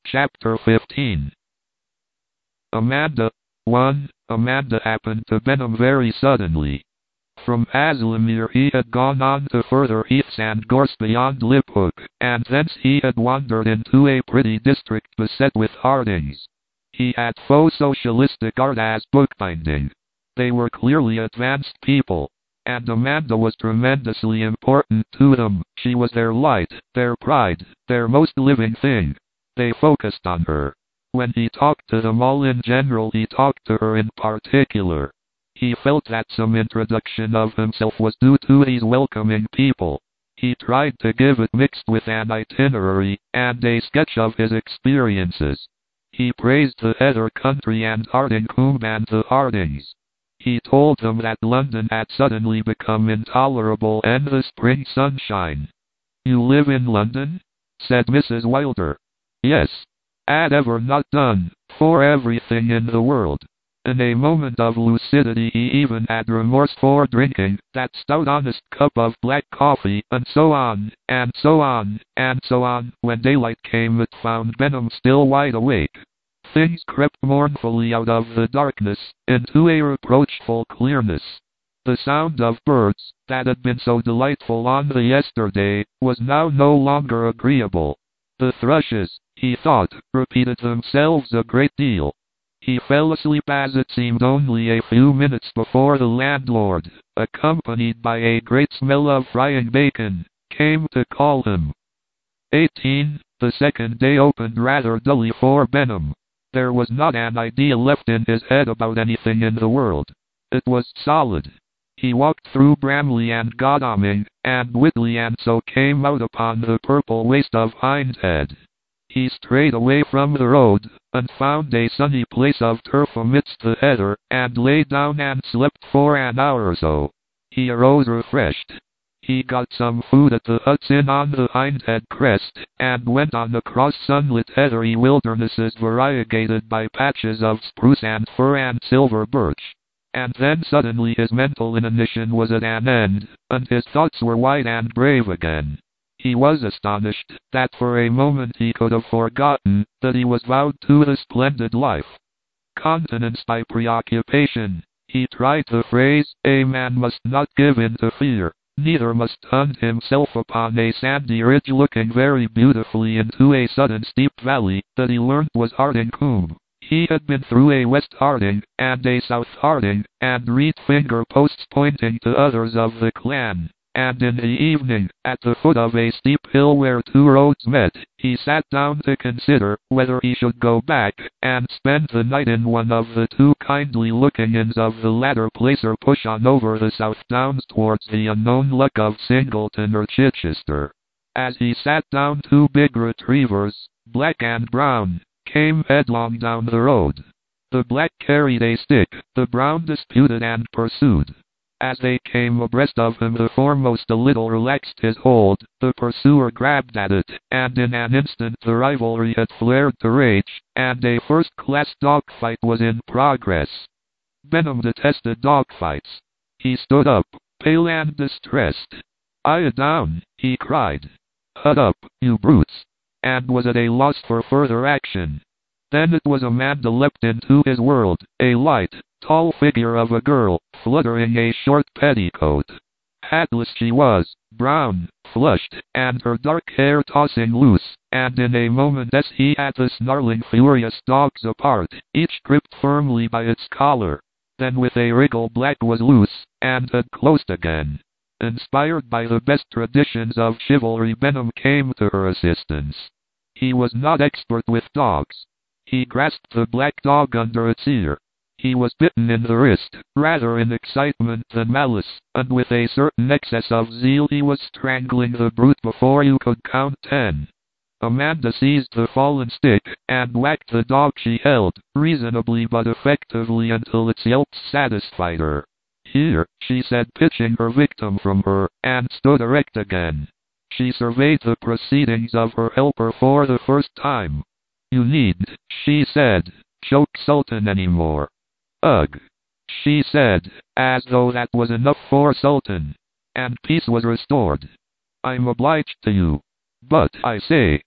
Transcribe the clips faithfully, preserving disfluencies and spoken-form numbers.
Chapter fifteen. Amanda. one. Amanda happened to Benham very suddenly. From Haslemere he had gone on to further heaths and gorse beyond Liphook, and thence he had wandered into a pretty district beset with Hardings. He had faux socialistic art as bookbinding. They were clearly advanced people, and Amanda was tremendously important to them. She was their light, their pride, their most living thing. They focused on her. When he talked to them all in general, he talked to her in particular. He felt that some introduction of himself was due to his welcoming people. He tried to give it mixed with an itinerary and a sketch of his experiences. He praised the Heather country and Hardingcombe and the Hardings. He told them that London had suddenly become intolerable in the spring sunshine. "You live in London?" said Missus Wilder. "Yes. Had ever not done, for everything in the world." In a moment of lucidity he even had remorse for drinking that stout honest cup of black coffee, and so on, and so on, and so on. When daylight came it found Benham still wide awake. Things crept mournfully out of the darkness, into a reproachful clearness. The sound of birds, that had been so delightful on the yesterday, was now no longer agreeable. The thrushes, he thought, repeated themselves a great deal. He fell asleep as it seemed only a few minutes before the landlord, accompanied by a great smell of frying bacon, came to call him. eighteen. The second day opened rather dully for Benham. There was not an idea left in his head about anything in the world. It was solid. He walked through Bramley and Godalming, and Whitley, and so came out upon the purple waste of Hindhead. He strayed away from the road, and found a sunny place of turf amidst the heather, and lay down and slept for an hour or so. He arose refreshed. He got some food at the Huts Inn on the Hindhead crest, and went on across sunlit heathery wildernesses variegated by patches of spruce and fir and silver birch. And then suddenly his mental inanition was at an end, and his thoughts were wide and brave again. He was astonished that for a moment he could have forgotten that he was vowed to the splendid life. Continence by preoccupation, he tried the phrase, a man must not give in to fear, neither must hunt himself upon a sandy ridge looking very beautifully into a sudden steep valley that he learnt was Hardingcombe. He had been through a West Harding, and a South Harding, and read finger posts pointing to others of the clan. And in the evening, at the foot of a steep hill where two roads met, he sat down to consider whether he should go back and spend the night in one of the two kindly-looking inns of the latter place, or push on over the South Downs towards the unknown luck of Singleton or Chichester. As he sat down, two big retrievers, black and brown, came headlong down the road. The black carried a stick, the brown disputed and pursued. As they came abreast of him, the foremost a little relaxed his hold, the pursuer grabbed at it, and in an instant the rivalry had flared to rage, and a first-class dogfight was in progress. Benham detested dogfights. He stood up, pale and distressed. "Lie down," he cried. "Hut up, you brutes," and was at a loss for further action. Then it was Amanda leapt into his world, a light, tall figure of a girl, fluttering a short petticoat. Hatless she was, brown, flushed, and her dark hair tossing loose, and in a moment as he had the snarling furious dogs apart, each gripped firmly by its collar. Then with a wriggle Black was loose, and had closed again. Inspired by the best traditions of chivalry, Benham came to her assistance. He was not expert with dogs. He grasped the black dog under its ear. He was bitten in the wrist, rather in excitement than malice, and with a certain excess of zeal he was strangling the brute before you could count ten. Amanda seized the fallen stick, and whacked the dog she held, reasonably but effectively, until its yelps satisfied her. "Here," she said, pitching her victim from her, and stood erect again. She surveyed the proceedings of her helper for the first time. "You needn't," she said, "choke Sultan any more." "Ugh," she said, as though that was enough for Sultan. And peace was restored. "I'm obliged to you. But, I say,"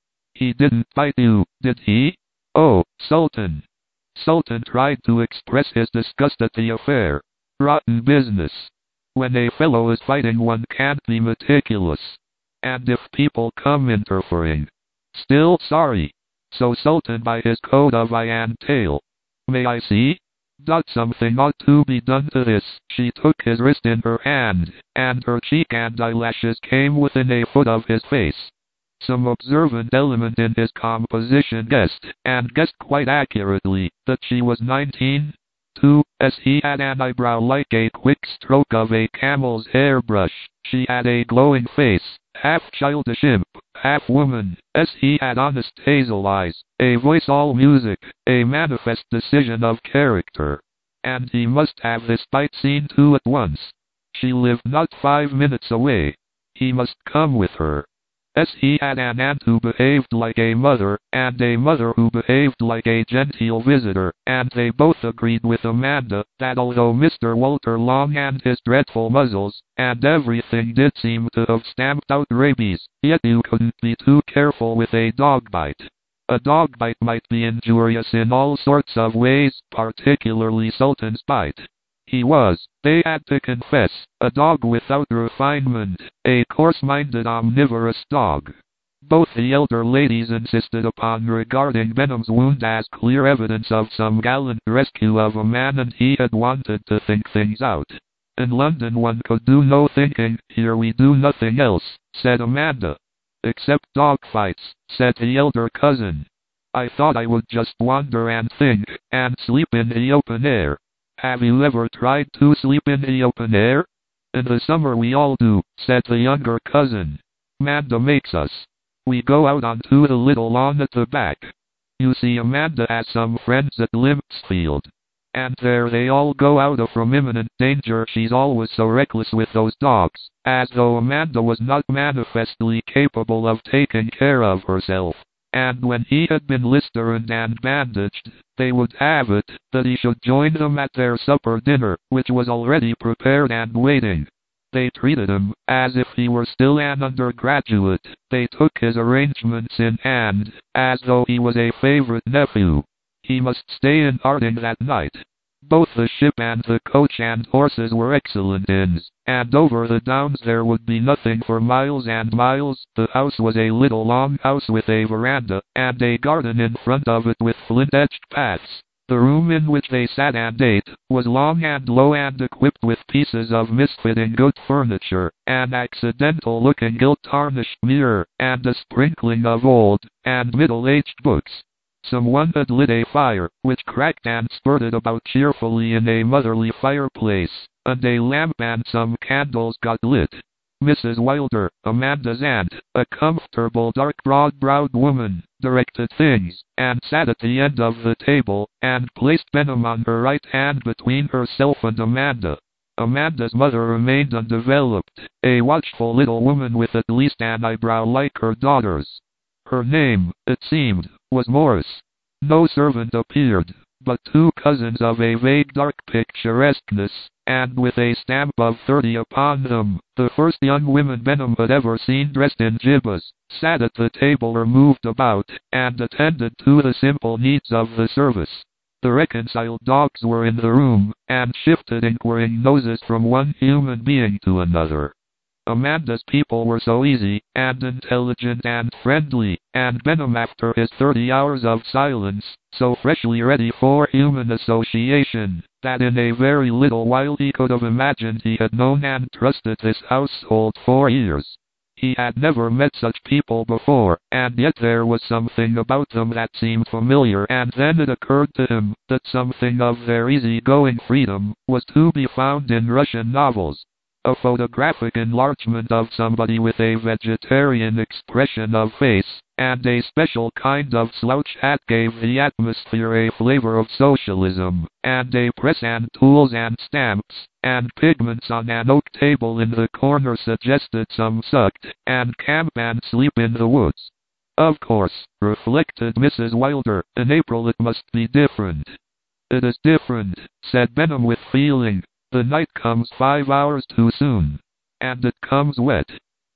He didn't bite you, did he? Oh, Sultan. Sultan tried to express his disgust at the affair. Rotten business. When a fellow is fighting, one can't be meticulous. And if people come interfering. Still sorry. So Sultan by his code of eye and tail. May I see? Dot something ought to be done to this. She took his wrist in her hand, and her cheek and eyelashes came within a foot of his face. Some observant element in his composition guessed, and guessed quite accurately, that she was nineteen. Two, as he had an eyebrow like a quick stroke of a camel's hairbrush. She had a glowing face, half childish imp, half woman, as he had honest hazel eyes, a voice all music, a manifest decision of character. And he must have this fight seen to at once. She lived not five minutes away. He must come with her. As he had an aunt who behaved like a mother, and a mother who behaved like a genteel visitor, and they both agreed with Amanda that although Mister Walter Long and his dreadful muzzles, and everything did seem to have stamped out rabies, yet you couldn't be too careful with a dog bite. A dog bite might be injurious in all sorts of ways, particularly Sultan's bite. He was, they had to confess, a dog without refinement, a coarse-minded omnivorous dog. Both the elder ladies insisted upon regarding Benham's wound as clear evidence of some gallant rescue of a man, and he had wanted to think things out. In London one could do no thinking, here we do nothing else, said Amanda. Except dog fights, said the elder cousin. I thought I would just wander and think, and sleep in the open air. Have you ever tried to sleep in the open air? In the summer we all do, said the younger cousin. Amanda makes us. We go out onto the little lawn at the back. You see, Amanda has some friends at Limpsfield. And there they all go out of from imminent danger. She's always so reckless with those dogs, as though Amanda was not manifestly capable of taking care of herself. And when he had been listered and bandaged, they would have it that he should join them at their supper dinner, which was already prepared and waiting. They treated him as if he were still an undergraduate. They took his arrangements in hand, as though he was a favorite nephew. He must stay in Arding that night. Both the ship and the coach and horses were excellent inns, and over the downs there would be nothing for miles and miles. The house was a little long house with a veranda, and a garden in front of it with flint-edged paths. The room in which they sat and ate was long and low and equipped with pieces of misfitting good furniture, an accidental-looking gilt-tarnished mirror, and a sprinkling of old and middle-aged books. Someone had lit a fire, which cracked and spurted about cheerfully in a motherly fireplace, and a lamp and some candles got lit. Missus Wilder, Amanda's aunt, a comfortable dark broad-browed woman, directed things, and sat at the end of the table, and placed Benham on her right hand between herself and Amanda. Amanda's mother remained undeveloped, a watchful little woman with at least an eyebrow like her daughter's. Her name, it seemed, was Morris. No servant appeared, but two cousins of a vague dark picturesqueness, and with a stamp of thirty upon them, the first young women Benham had ever seen dressed in jibbas, sat at the table or moved about, and attended to the simple needs of the service. The reconciled dogs were in the room, and shifted inquiring noses from one human being to another. Amanda's people were so easy, and intelligent and friendly, and Benham after his thirty hours of silence, so freshly ready for human association, that in a very little while he could have imagined he had known and trusted this household for years. He had never met such people before, and yet there was something about them that seemed familiar, and then it occurred to him that something of their easy-going freedom was to be found in Russian novels. A photographic enlargement of somebody with a vegetarian expression of face, and a special kind of slouch hat gave the atmosphere a flavor of socialism, and a press and tools and stamps, and pigments on an oak table in the corner suggested some sucked, and camp and sleep in the woods. Of course, reflected Missus Wilder, in April it must be different. It is different, said Benham with feeling. The night comes five hours too soon. And it comes wet.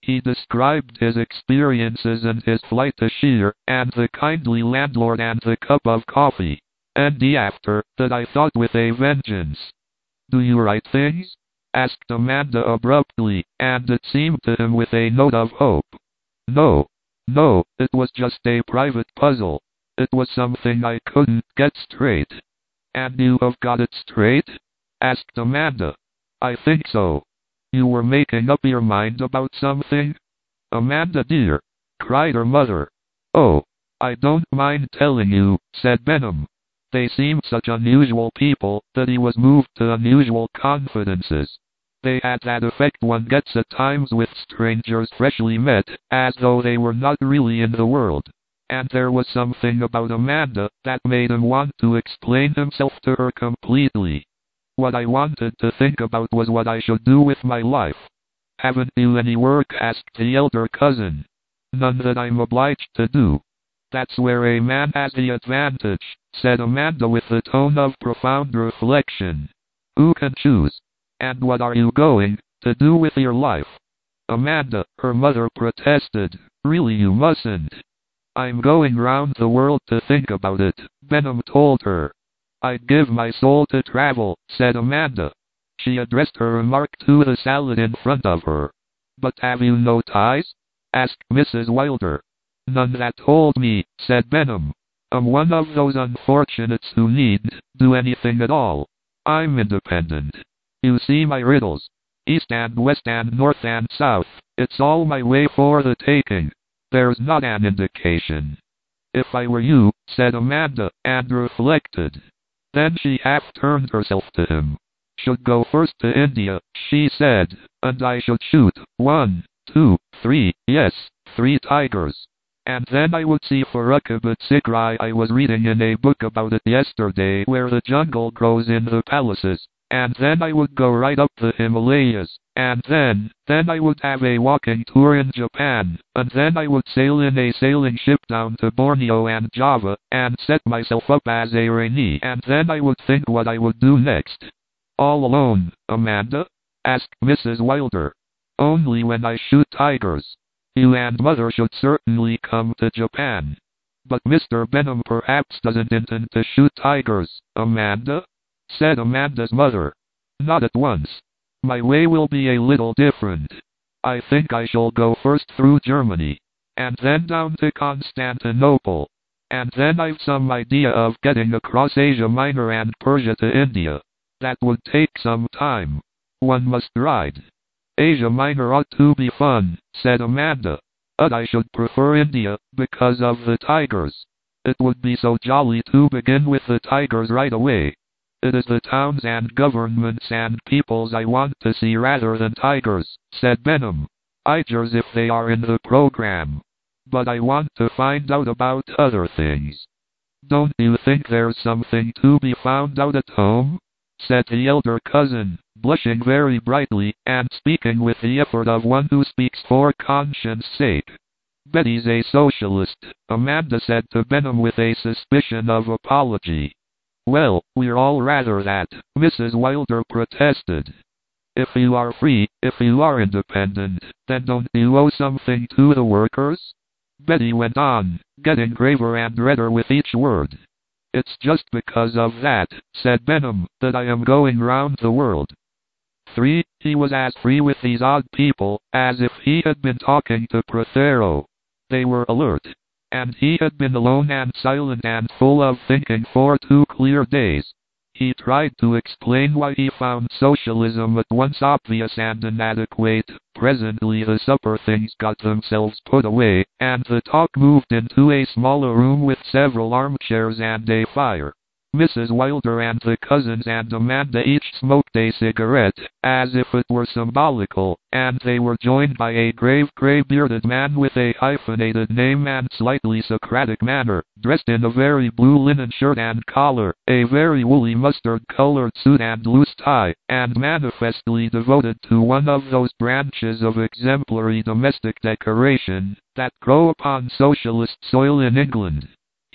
He described his experiences and his flight to Sheer, and the kindly landlord and the cup of coffee. And after that I thought with a vengeance. "Do you write things?" asked Amanda abruptly, and it seemed to him with a note of hope. No. No, it was just a private puzzle. It was something I couldn't get straight. "And you have got it straight?" asked Amanda. "I think so." "You were making up your mind about something?" "Amanda dear," cried her mother. "Oh, I don't mind telling you," said Benham. They seemed such unusual people that he was moved to unusual confidences. They had that effect one gets at times with strangers freshly met, as though they were not really in the world. And there was something about Amanda that made him want to explain himself to her completely. "What I wanted to think about was what I should do with my life." "Haven't you any work?" asked the elder cousin. "None that I'm obliged to do." "That's where a man has the advantage," said Amanda with a tone of profound reflection. "Who can choose? And what are you going to do with your life?" "Amanda," her mother protested, "really you mustn't." "I'm going round the world to think about it," Benham told her. "I'd give my soul to travel," said Amanda. She addressed her remark to the salad in front of her. "But have you no ties?" asked Missus Wilder. "None that hold me," said Benham. "I'm one of those unfortunates who needn't do anything at all. I'm independent. You see my riddles. East and west and north and south, it's all my way for the taking. There's not an indication." "If I were you," said Amanda, and reflected. Then she half turned herself to him. "Should go first to India," she said, "and I should shoot one, two, three, yes, three tigers. And then I would see Farrukhbut Sikri. I was reading in a book about it yesterday where the jungle grows in the palaces. And then I would go right up the Himalayas, and then, then I would have a walking tour in Japan, and then I would sail in a sailing ship down to Borneo and Java, and set myself up as a Rainee, and then I would think what I would do next." "All alone, Amanda?" asked Missus Wilder. "Only when I shoot tigers. You and Mother should certainly come to Japan." "But Mister Benham perhaps doesn't intend to shoot tigers, Amanda?" said Amanda's mother. "Not at once. My way will be a little different. I think I shall go first through Germany, and then down to Constantinople, and then I've some idea of getting across Asia Minor and Persia to India. That would take some time. One must ride." "Asia Minor ought to be fun," said Amanda. "But I should prefer India, because of the tigers. It would be so jolly to begin with the tigers right away. It is the towns and governments and peoples I want to see rather than tigers," said Benham. "Tigers if they are in the program. But I want to find out about other things." "Don't you think there's something to be found out at home?" said the elder cousin, blushing very brightly, and speaking with the effort of one who speaks for conscience sake. "Betty's a socialist," Amanda said to Benham with a suspicion of apology. "Well, we're all rather that," Missus Wilder protested. "If you are free, if you are independent, then don't you owe something to the workers?" Betty went on, getting graver and redder with each word. "It's just because of that," said Benham, "that I am going round the world." Three, he was as free with these odd people as if he had been talking to Prothero. They were alert. And he had been alone and silent and full of thinking for two clear days. He tried to explain why he found socialism at once obvious and inadequate. Presently the supper things got themselves put away, and the talk moved into a smaller room with several armchairs and a fire. Missus Wilder and the cousins and Amanda each smoked a cigarette, as if it were symbolical, and they were joined by a grave gray-bearded man with a hyphenated name and slightly Socratic manner, dressed in a very blue linen shirt and collar, a very woolly mustard-colored suit and loose tie, and manifestly devoted to one of those branches of exemplary domestic decoration that grow upon socialist soil in England.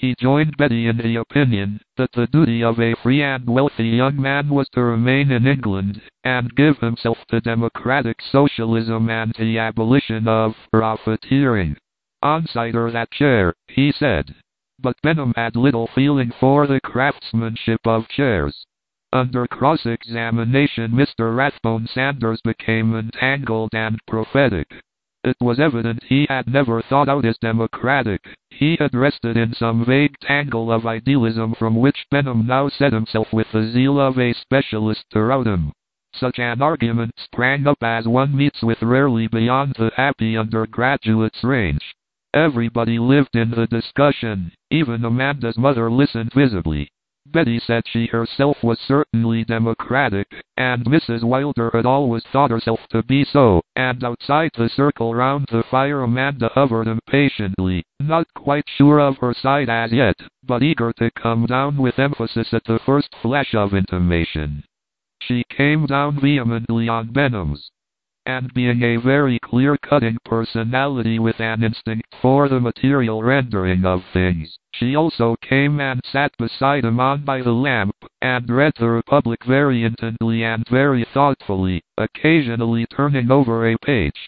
He joined Betty in the opinion that the duty of a free and wealthy young man was to remain in England and give himself to democratic socialism and the abolition of profiteering. "Consider that chair," he said. But Benham had little feeling for the craftsmanship of chairs. Under cross-examination, Mister Rathbone Sanders became entangled and prophetic. It was evident he had never thought out as democratic. He had rested in some vague tangle of idealism from which Benham now set himself with the zeal of a specialist to rout him. Such an argument sprang up as one meets with rarely beyond the happy undergraduate's range. Everybody lived in the discussion. Even Amanda's mother listened visibly. Betty said she herself was certainly democratic, and Missus Wilder had always thought herself to be so, and outside the circle round the fire Amanda hovered impatiently, not quite sure of her side as yet, but eager to come down with emphasis at the first flash of intimation. She came down vehemently on Benham's. And being a very clear-cutting personality with an instinct for the material rendering of things, she also came and sat beside him on by the lamp, and read the Republic very intently and very thoughtfully, occasionally turning over a page.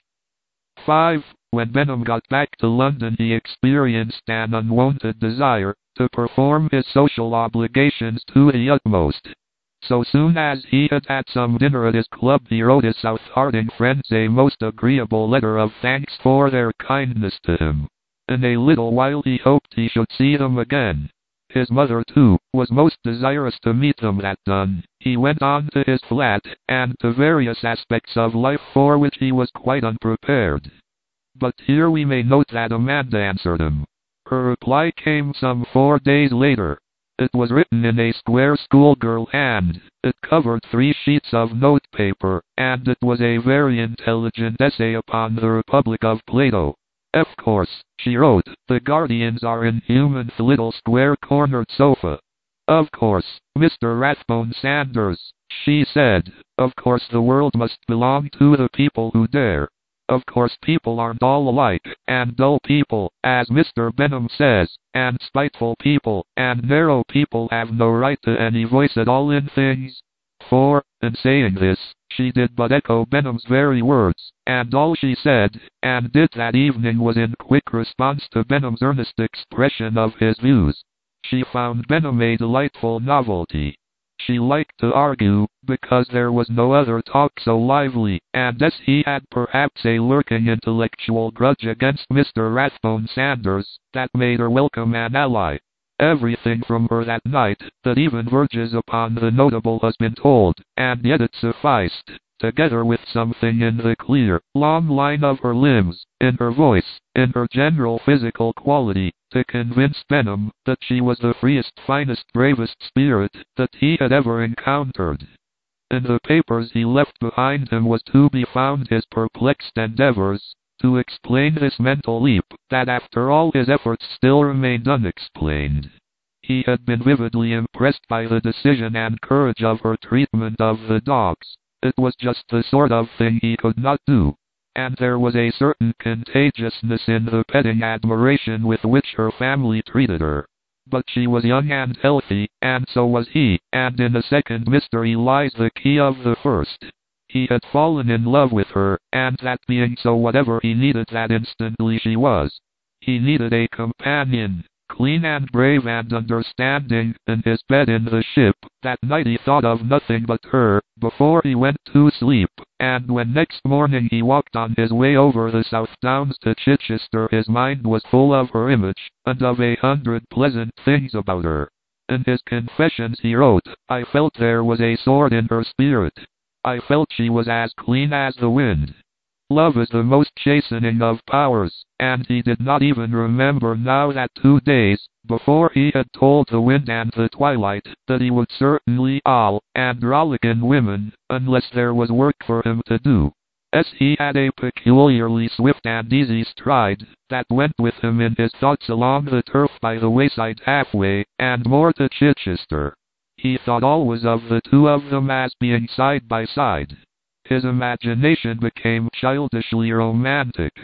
five. When Benham got back to London, he experienced an unwonted desire to perform his social obligations to the utmost. So soon as he had had some dinner at his club, he wrote his South Harding friends a most agreeable letter of thanks for their kindness to him. In a little while he hoped he should see them again. His mother, too, was most desirous to meet them. That done, he went on to his flat, and to various aspects of life for which he was quite unprepared. But here we may note that Amanda answered him. Her reply came some four days later. It was written in a square schoolgirl hand. It covered three sheets of notepaper, and it was a very intelligent essay upon the Republic of Plato. "Of course," she wrote, "the guardians are in Human's little square-cornered sofa. Of course, Mister Rathbone Sanders," she said, "of course the world must belong to the people who dare. Of course people aren't all alike, and dull people, as Mister Benham says, and spiteful people, and narrow people have no right to any voice at all in things." For, in saying this, she did but echo Benham's very words, and all she said and did that evening was in quick response to Benham's earnest expression of his views. She found Benham a delightful novelty. She liked to argue, because there was no other talk so lively, and as he had perhaps a lurking intellectual grudge against Mister Rathbone Sanders, that made her welcome an ally. Everything from her that night that even verges upon the notable has been told, and yet it sufficed, together with something in the clear, long line of her limbs, in her voice, in her general physical quality, to convince Benham that she was the freest, finest, bravest spirit that he had ever encountered. In the papers he left behind him was to be found his perplexed endeavors to explain this mental leap that after all his efforts still remained unexplained. He had been vividly impressed by the decision and courage of her treatment of the dogs. It was just the sort of thing he could not do. And there was a certain contagiousness in the petting admiration with which her family treated her. But she was young and healthy, and so was he, and in the second mystery lies the key of the first. He had fallen in love with her, and that being so, whatever he needed that instantly she was. He needed a companion, clean and brave and understanding. In his bed in the ship, that night he thought of nothing but her, before he went to sleep, and when next morning he walked on his way over the South Downs to Chichester, his mind was full of her image, and of a hundred pleasant things about her. In his confessions he wrote, "I felt there was a sword in her spirit. I felt she was as clean as the wind." Love is the most chastening of powers, and he did not even remember now that two days before he had told the wind and the twilight that he would certainly howl and rollick in women, unless there was work for him to do. As he had a peculiarly swift and easy stride that went with him in his thoughts along the turf by the wayside halfway, and more to Chichester. He thought always of the two of them as being side by side. His imagination became childishly romantic.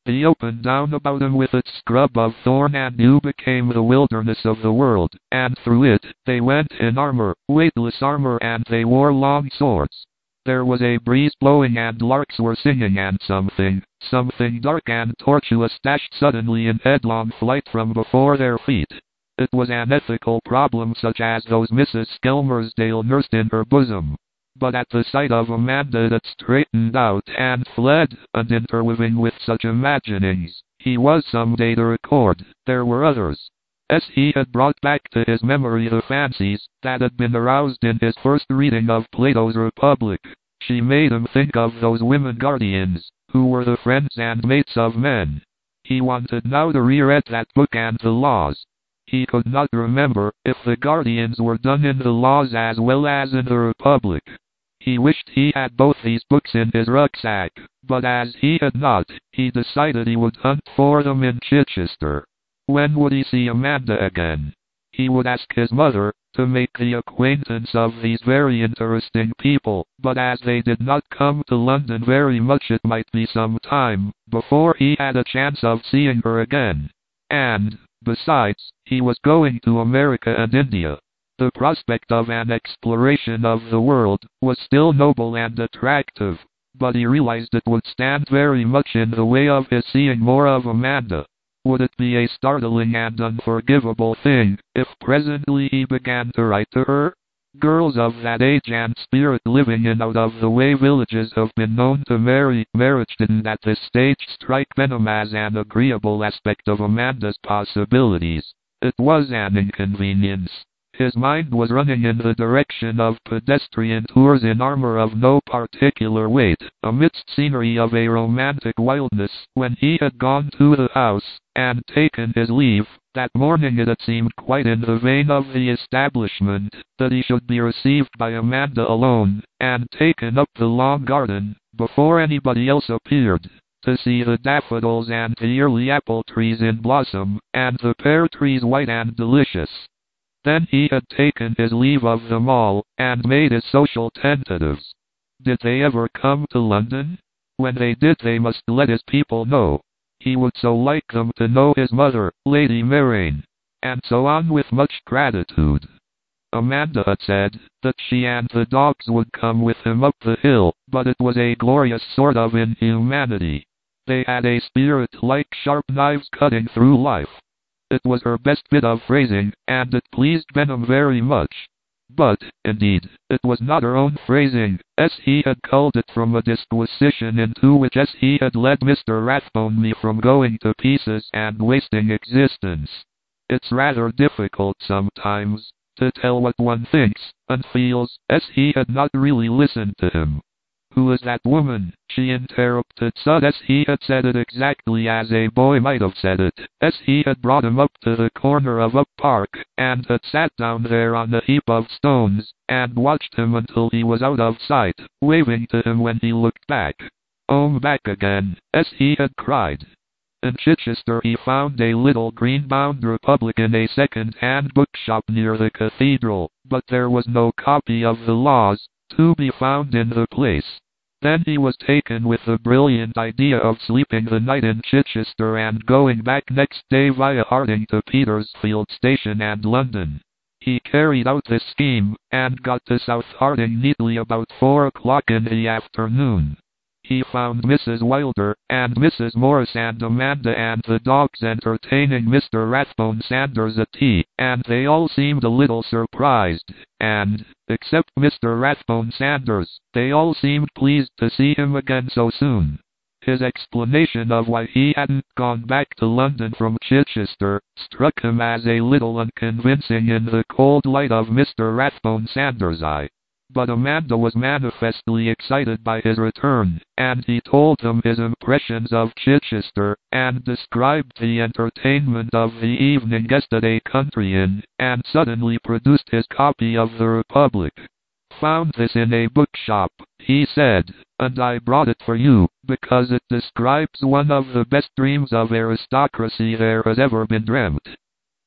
The open down about him with its scrub of thorn and dew became the wilderness of the world, and through it they went in armor, weightless armor, and they wore long swords. There was a breeze blowing and larks were singing, and something, something dark and tortuous dashed suddenly in headlong flight from before their feet. It was an ethical problem such as those Missus Skelmersdale nursed in her bosom. But at the sight of Amanda that straightened out and fled, and interweaving with such imaginings, he was someday to record, there were others. As he had brought back to his memory the fancies that had been aroused in his first reading of Plato's Republic, she made him think of those women guardians, who were the friends and mates of men. He wanted now to reread that book and the laws. He could not remember if the guardians were done in the laws as well as in the Republic. He wished he had both these books in his rucksack, but as he had not, he decided he would hunt for them in Chichester. When would he see Amanda again? He would ask his mother to make the acquaintance of these very interesting people, but as they did not come to London very much, it might be some time before he had a chance of seeing her again. And, besides, he was going to America and India. The prospect of an exploration of the world was still noble and attractive, but he realized it would stand very much in the way of his seeing more of Amanda. Would it be a startling and unforgivable thing if presently he began to write to her? Girls of that age and spirit living in out-of-the-way villages have been known to marry. Marriage didn't at this stage strike Benham as an agreeable aspect of Amanda's possibilities. It was an inconvenience. His mind was running in the direction of pedestrian tours in armor of no particular weight, amidst scenery of a romantic wildness. When he had gone to the house, and taken his leave, that morning it had seemed quite in the vein of the establishment, that he should be received by Amanda alone, and taken up the long garden, before anybody else appeared, to see the daffodils and the yearly apple trees in blossom, and the pear trees white and delicious. Then he had taken his leave of them all, and made his social tentatives. Did they ever come to London? When they did, they must let his people know. He would so like them to know his mother, Lady Maraine. And so on with much gratitude. Amanda had said that she and the dogs would come with him up the hill, but it was a glorious sort of inhumanity. They had a spirit like sharp knives cutting through life. It was her best bit of phrasing, and it pleased Benham very much. But, indeed, it was not her own phrasing, as he had culled it from a disquisition into which as he had led Mister Rathbone from going to pieces and wasting existence. It's rather difficult sometimes to tell what one thinks and feels, as he had not really listened to him. Who is that woman? She interrupted Sud, as he had said it exactly as a boy might have said it, as he had brought him up to the corner of Up Park, and had sat down there on a heap of stones, and watched him until he was out of sight, waving to him when he looked back. "Home back again," as he had cried. In Chichester he found a little green-bound Republic in a second-hand bookshop near the cathedral, but there was no copy of the laws to be found in the place. Then he was taken with the brilliant idea of sleeping the night in Chichester and going back next day via Harding to Petersfield Station and London. He carried out this scheme, and got to South Harding neatly about four o'clock in the afternoon. He found Missus Wilder, and Missus Morris and Amanda and the dogs entertaining Mister Rathbone Sanders at tea, and they all seemed a little surprised, and, except Mister Rathbone Sanders, they all seemed pleased to see him again so soon. His explanation of why he hadn't gone back to London from Chichester struck him as a little unconvincing in the cold light of Mister Rathbone Sanders' eye. But Amanda was manifestly excited by his return, and he told him his impressions of Chichester, and described the entertainment of the evening guest at a country inn, and suddenly produced his copy of the Republic. "Found this in a bookshop," he said, "and I brought it for you, because it describes one of the best dreams of aristocracy there has ever been dreamt."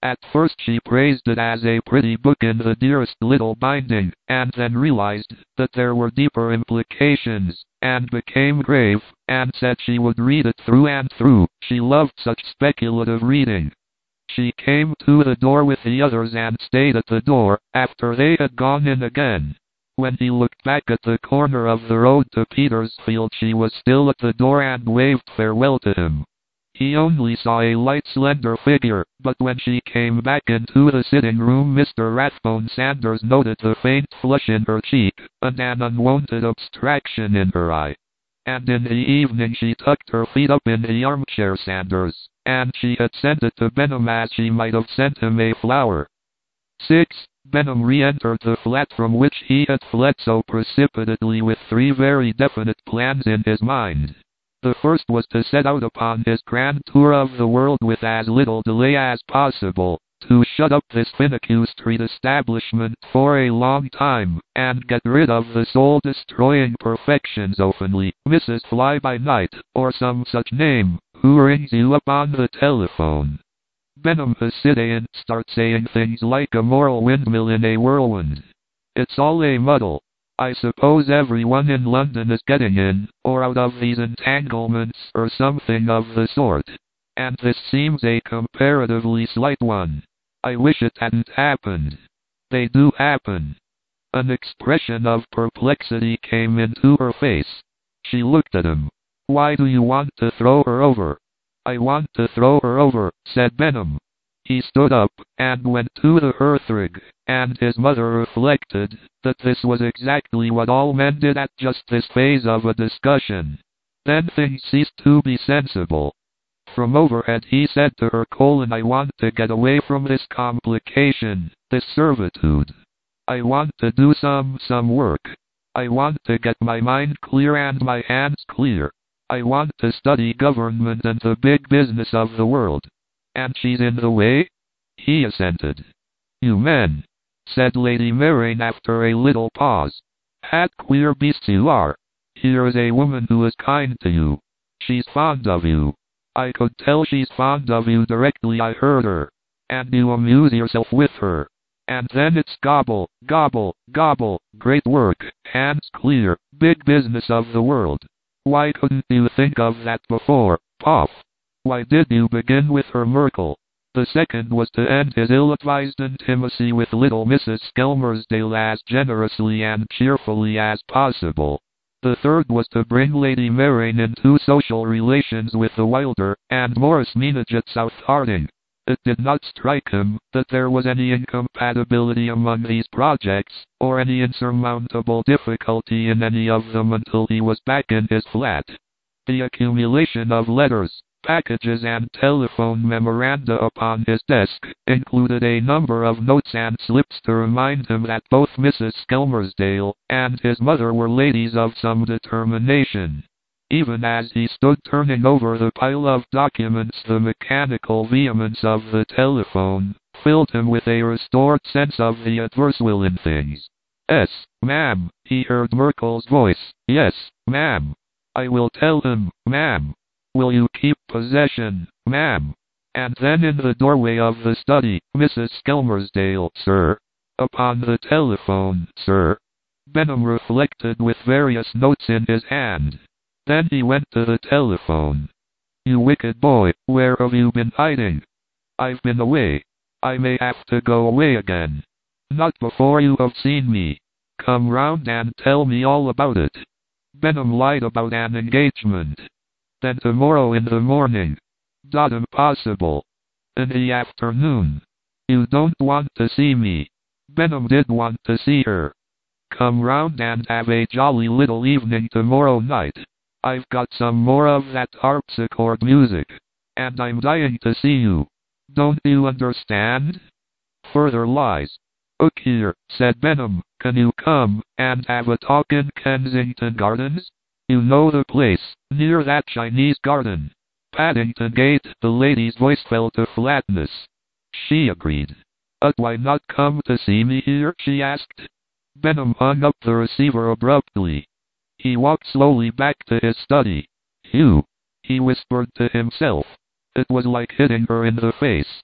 At first she praised it as a pretty book in the dearest little binding, and then realized that there were deeper implications, and became grave, and said she would read it through and through. She loved such speculative reading. She came to the door with the others and stayed at the door, after they had gone in again. When he looked back at the corner of the road to Petersfield, she was still at the door and waved farewell to him. He only saw a light slender figure, but when she came back into the sitting room Mister Rathbone Sanders noted the faint flush in her cheek, and an unwonted abstraction in her eye. And in the evening she tucked her feet up in the armchair Sanders, and she had sent it to Benham as she might have sent him a flower. six. Benham re-entered the flat from which he had fled so precipitately with three very definite plans in his mind. The first was to set out upon his grand tour of the world with as little delay as possible, to shut up this Finicue Street establishment for a long time, and get rid of the soul-destroying perfections openly, Missus Fly-by-Night, or some such name, who rings you up on the telephone. Benham Hasidian start saying things like a moral windmill in a whirlwind. It's all a muddle. I suppose everyone in London is getting in, or out of these entanglements, or something of the sort. And this seems a comparatively slight one. I wish it hadn't happened. They do happen. An expression of perplexity came into her face. She looked at him. Why do you want to throw her over? I want to throw her over, said Benham. He stood up, and went to the hearthrug, and his mother reflected that this was exactly what all men did at just this phase of a discussion. Then things ceased to be sensible. From overhead he said to her, Colin, I want to get away from this complication, this servitude. I want to do some, some work. I want to get my mind clear and my hands clear. I want to study government and the big business of the world. And she's in the way? He assented. You men, said Lady Murrain after a little pause. Hat queer beasts you are. Here is a woman who is kind to you. She's fond of you. I could tell she's fond of you directly I heard her. And you amuse yourself with her. And then it's gobble, gobble, gobble, great work, hands clear, big business of the world. Why couldn't you think of that before, Puff? Why did you begin with her Merkel? The second was to end his ill-advised intimacy with little Missus Skelmersdale as generously and cheerfully as possible. The third was to bring Lady Murrain into social relations with the Wilder and Morris Meenage at South Harding. It did not strike him that there was any incompatibility among these projects, or any insurmountable difficulty in any of them until he was back in his flat. The accumulation of letters, packages and telephone memoranda upon his desk included a number of notes and slips to remind him that both Missus Skelmersdale and his mother were ladies of some determination. Even as he stood turning over the pile of documents, the mechanical vehemence of the telephone filled him with a restored sense of the adverse will in things. Yes, ma'am, he heard Merkel's voice. Yes, ma'am. I will tell him, ma'am. Will you keep possession, ma'am? And then in the doorway of the study, Missus Skelmersdale, sir. Upon the telephone, sir. Benham reflected with various notes in his hand. Then he went to the telephone. You wicked boy, where have you been hiding? I've been away. I may have to go away again. Not before you have seen me. Come round and tell me all about it. Benham lied about an engagement. Then tomorrow in the morning. Not impossible. In the afternoon. You don't want to see me. Benham did want to see her. Come round and have a jolly little evening tomorrow night. I've got some more of that harpsichord music. And I'm dying to see you. Don't you understand? Further lies. Look here, said Benham, can you come and have a talk in Kensington Gardens? You know the place, near that Chinese garden. Paddington Gate. The lady's voice fell to flatness. She agreed. But why not come to see me here, she asked. Benham hung up the receiver abruptly. He walked slowly back to his study. Hugh, he whispered to himself. It was like hitting her in the face.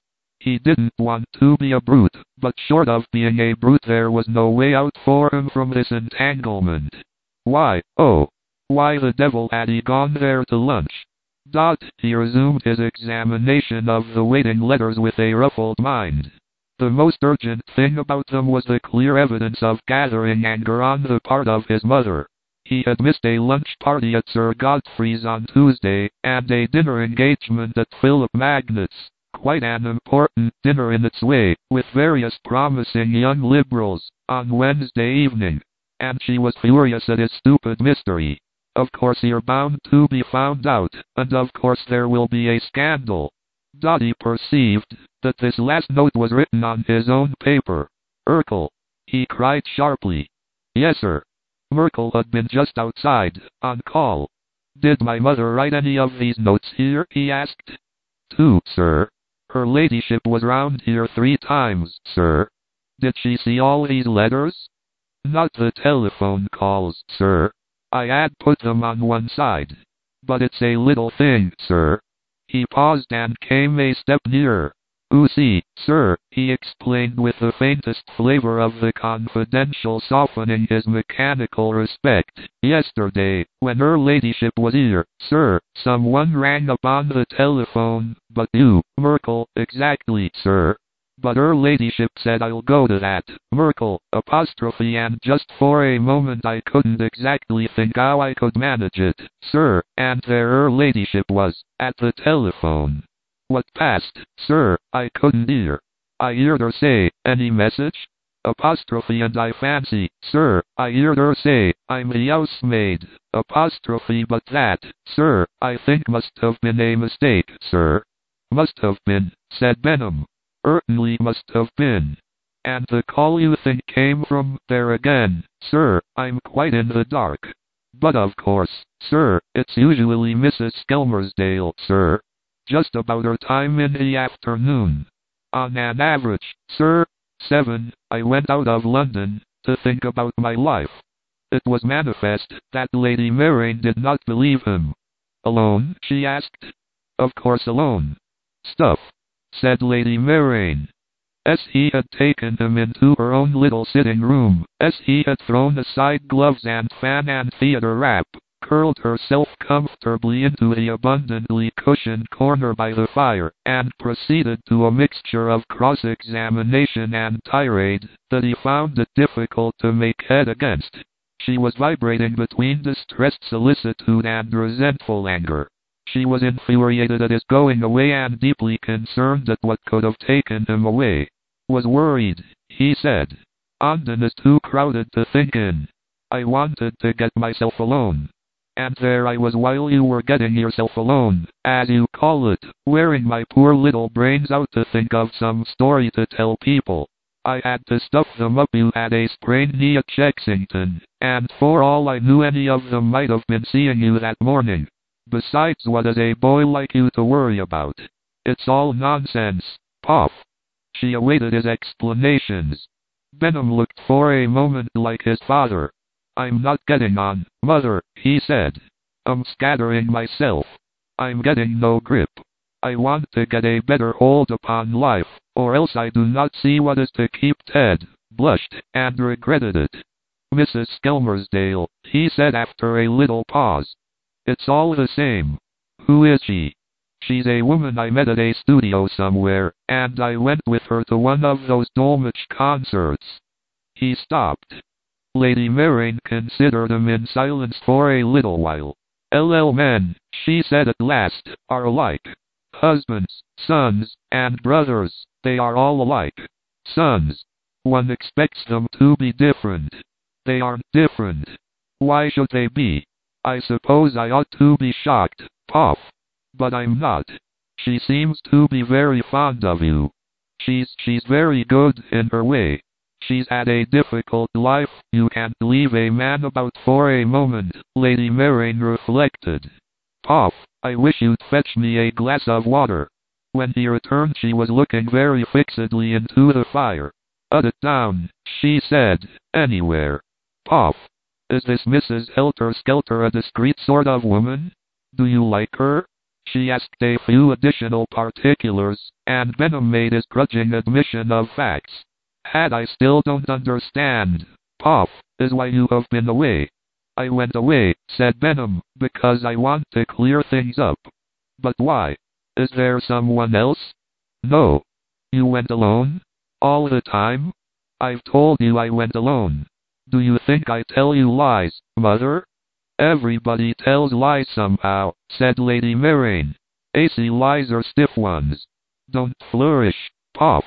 He didn't want to be a brute, but short of being a brute there was no way out for him from this entanglement. Why, oh, why the devil had he gone there to lunch? Dot, he resumed his examination of the waiting letters with a ruffled mind. The most urgent thing about them was the clear evidence of gathering anger on the part of his mother. He had missed a lunch party at Sir Godfrey's on Tuesday, and a dinner engagement at Philip Magnet's. Quite an important dinner in its way, with various promising young liberals, on Wednesday evening. And she was furious at his stupid mystery. Of course you're bound to be found out, and of course there will be a scandal. Dotty perceived that this last note was written on his own paper. Urkel, he cried sharply. Yes, sir. Merkel had been just outside, on call. Did my mother write any of these notes here? He asked. Two, sir. Her ladyship was round here three times, sir. Did she see all these letters? Not the telephone calls, sir. I had put them on one side. But it's a little thing, sir. He paused and came a step nearer. You see, sir, he explained with the faintest flavor of the confidential softening his mechanical respect. Yesterday, when her ladyship was here, sir, someone rang upon the telephone, but you, Merkel, exactly, sir. But her ladyship said I'll go to that, Merkel, apostrophe, and just for a moment I couldn't exactly think how I could manage it, sir, and there her ladyship was, at the telephone. What passed, sir, I couldn't hear. I heard her say, any message? Apostrophe, and I fancy, sir, I heard her say, I'm a housemaid, apostrophe, but that, sir, I think must have been a mistake, sir. Must have been, said Benham. Certainly must have been. And the call you think came from there again, sir, I'm quite in the dark. But of course, sir, it's usually Missus Skelmersdale, sir. Just about her time in the afternoon. On an average, sir, seven, I went out of London, to think about my life. It was manifest that Lady Marain did not believe him. Alone? She asked. Of course alone. Stuff, said Lady Marain. As he had taken him into her own little sitting room, as he had thrown aside gloves and fan and theatre wrap, curled herself comfortably into the abundantly cushioned corner by the fire, and proceeded to a mixture of cross-examination and tirade that he found it difficult to make head against. She was vibrating between distressed solicitude and resentful anger. She was infuriated at his going away and deeply concerned at what could have taken him away. Was worried, he said. London is too crowded to think in. I wanted to get myself alone. And there I was while you were getting yourself alone, as you call it, wearing my poor little brains out to think of some story to tell people. I had to stuff them up. You had a sprained knee at Chexington, and for all I knew any of them might have been seeing you that morning. Besides, what is a boy like you to worry about? It's all nonsense, Puff. She awaited his explanations. Benham looked for a moment like his father. I'm not getting on, Mother, he said. I'm scattering myself. I'm getting no grip. I want to get a better hold upon life, or else I do not see what is to keep Ted. Blushed, and regretted it. Missus Skelmersdale, he said after a little pause. It's all the same. Who is she? She's a woman I met at a studio somewhere, and I went with her to one of those Dolmetsch concerts. He stopped. Lady Marain considered him in silence for a little while. L L men, she said at last, are alike. Husbands, sons, and brothers, they are all alike. Sons. One expects them to be different. They aren't different. Why should they be? I suppose I ought to be shocked, Puff. But I'm not. She seems to be very fond of you. She's, she's very good in her way. She's had a difficult life. You can't leave a man about for a moment, Lady Marain reflected. Puff, I wish you'd fetch me a glass of water. When he returned she was looking very fixedly into the fire. Put it down, she said, anywhere. Puff. Is this Missus Helter Skelter a discreet sort of woman? Do you like her? She asked a few additional particulars, and Benham made his grudging admission of facts. Had I still don't understand. Puff, is why you have been away. I went away, said Benham, because I want to clear things up. But why? Is there someone else? No. You went alone? All the time? I've told you I went alone. Do you think I tell you lies, Mother? Everybody tells lies somehow, said Lady Murrain. Acy lies are stiff ones. Don't flourish, Puff.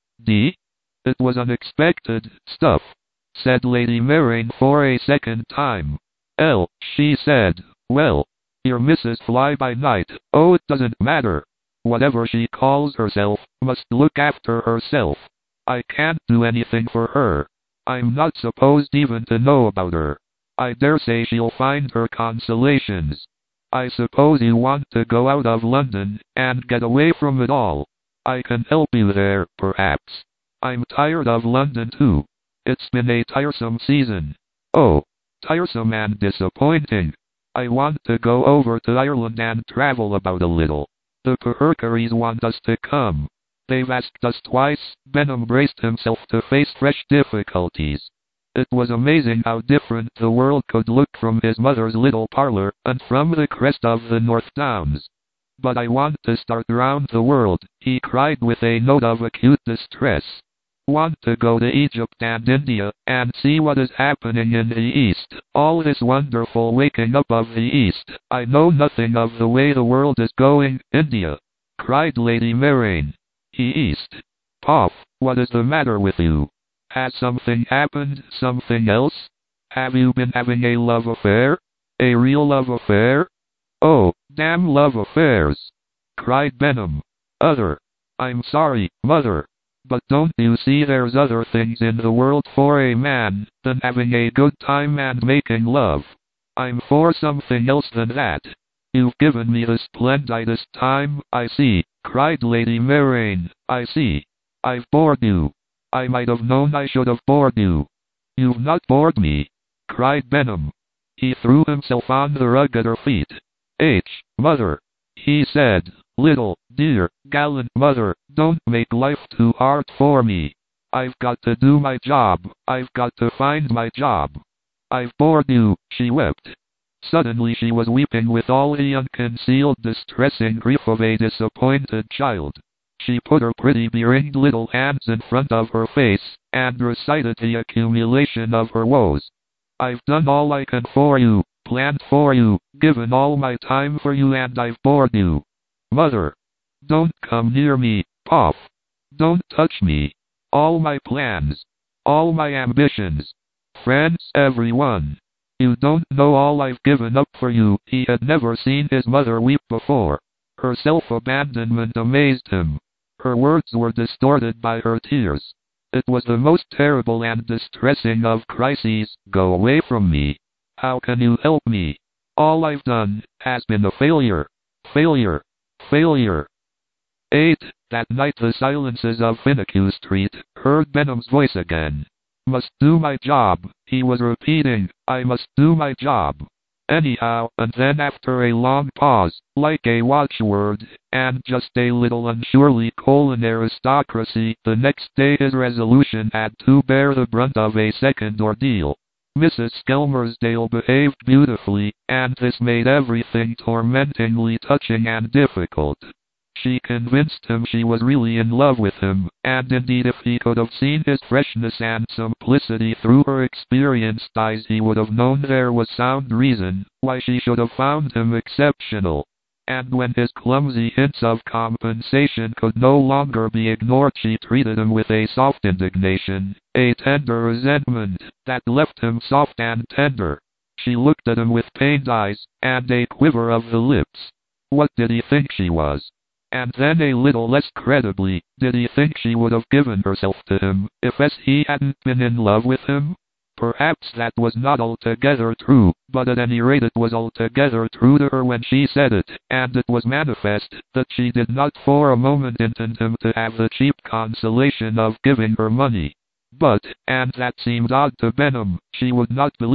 D? It was unexpected stuff, said Lady Murrain for a second time. L, she said. Well, you're Missus Fly-by-Night. Oh, it doesn't matter. Whatever she calls herself, must look after herself. I can't do anything for her. I'm not supposed even to know about her. I dare say she'll find her consolations. I suppose you want to go out of London, and get away from it all. I can help you there, perhaps. I'm tired of London too. It's been a tiresome season. Oh, tiresome and disappointing. I want to go over to Ireland and travel about a little. The Perkerries want us to come. They've asked us twice. Benham braced himself to face fresh difficulties. It was amazing how different the world could look from his mother's little parlour, and from the crest of the North Downs. But I want to start round the world, he cried with a note of acute distress. Want to go to Egypt and India, and see what is happening in the East, all this wonderful waking up of the East. I know nothing of the way the world is going. India, cried Lady Murrain. East. Puff, what is the matter with you? Has something happened, something else? Have you been having a love affair? A real love affair? Oh, damn love affairs, cried Benham. Other. I'm sorry, Mother. But don't you see there's other things in the world for a man than having a good time and making love? I'm for something else than that. You've given me the splendidest time, I see, cried Lady Murrain. I see. I've bored you. I might have known I should have bored you. You've not bored me, cried Benham. He threw himself on the rug at her feet. H, Mother, he said. Little, dear, gallant Mother, don't make life too hard for me. I've got to do my job. I've got to find my job. I've bored you, she wept. Suddenly she was weeping with all the unconcealed distressing grief of a disappointed child. She put her pretty beringed little hands in front of her face, and recited the accumulation of her woes. I've done all I can for you, planned for you, given all my time for you, and I've bored you. Mother, don't come near me, Puff. Don't touch me. All my plans, all my ambitions, friends, everyone. You don't know all I've given up for you. He had never seen his mother weep before. Her self-abandonment amazed him. Her words were distorted by her tears. It was the most terrible and distressing of crises. Go away from me. How can you help me? All I've done has been a failure. Failure. Failure. eight. That night the silences of Finicue Street heard Benham's voice again. Must do my job, he was repeating. I must do my job. Anyhow, and then after a long pause, like a watchword, and just a little unsurely colon aristocracy, the next day his resolution had to bear the brunt of a second ordeal. Missus Skelmersdale behaved beautifully, and this made everything tormentingly touching and difficult. She convinced him she was really in love with him, and indeed if he could have seen his freshness and simplicity through her experienced eyes he would have known there was sound reason why she should have found him exceptional. And when his clumsy hints of compensation could no longer be ignored, she treated him with a soft indignation, a tender resentment, that left him soft and tender. She looked at him with pained eyes, and a quiver of the lips. What did he think she was? And then a little less credibly, did he think she would have given herself to him, if as he hadn't been in love with him? Perhaps that was not altogether true, but at any rate it was altogether true to her when she said it, and it was manifest that she did not for a moment intend him to have the cheap consolation of giving her money. But, and that seemed odd to Benham, she would not believe,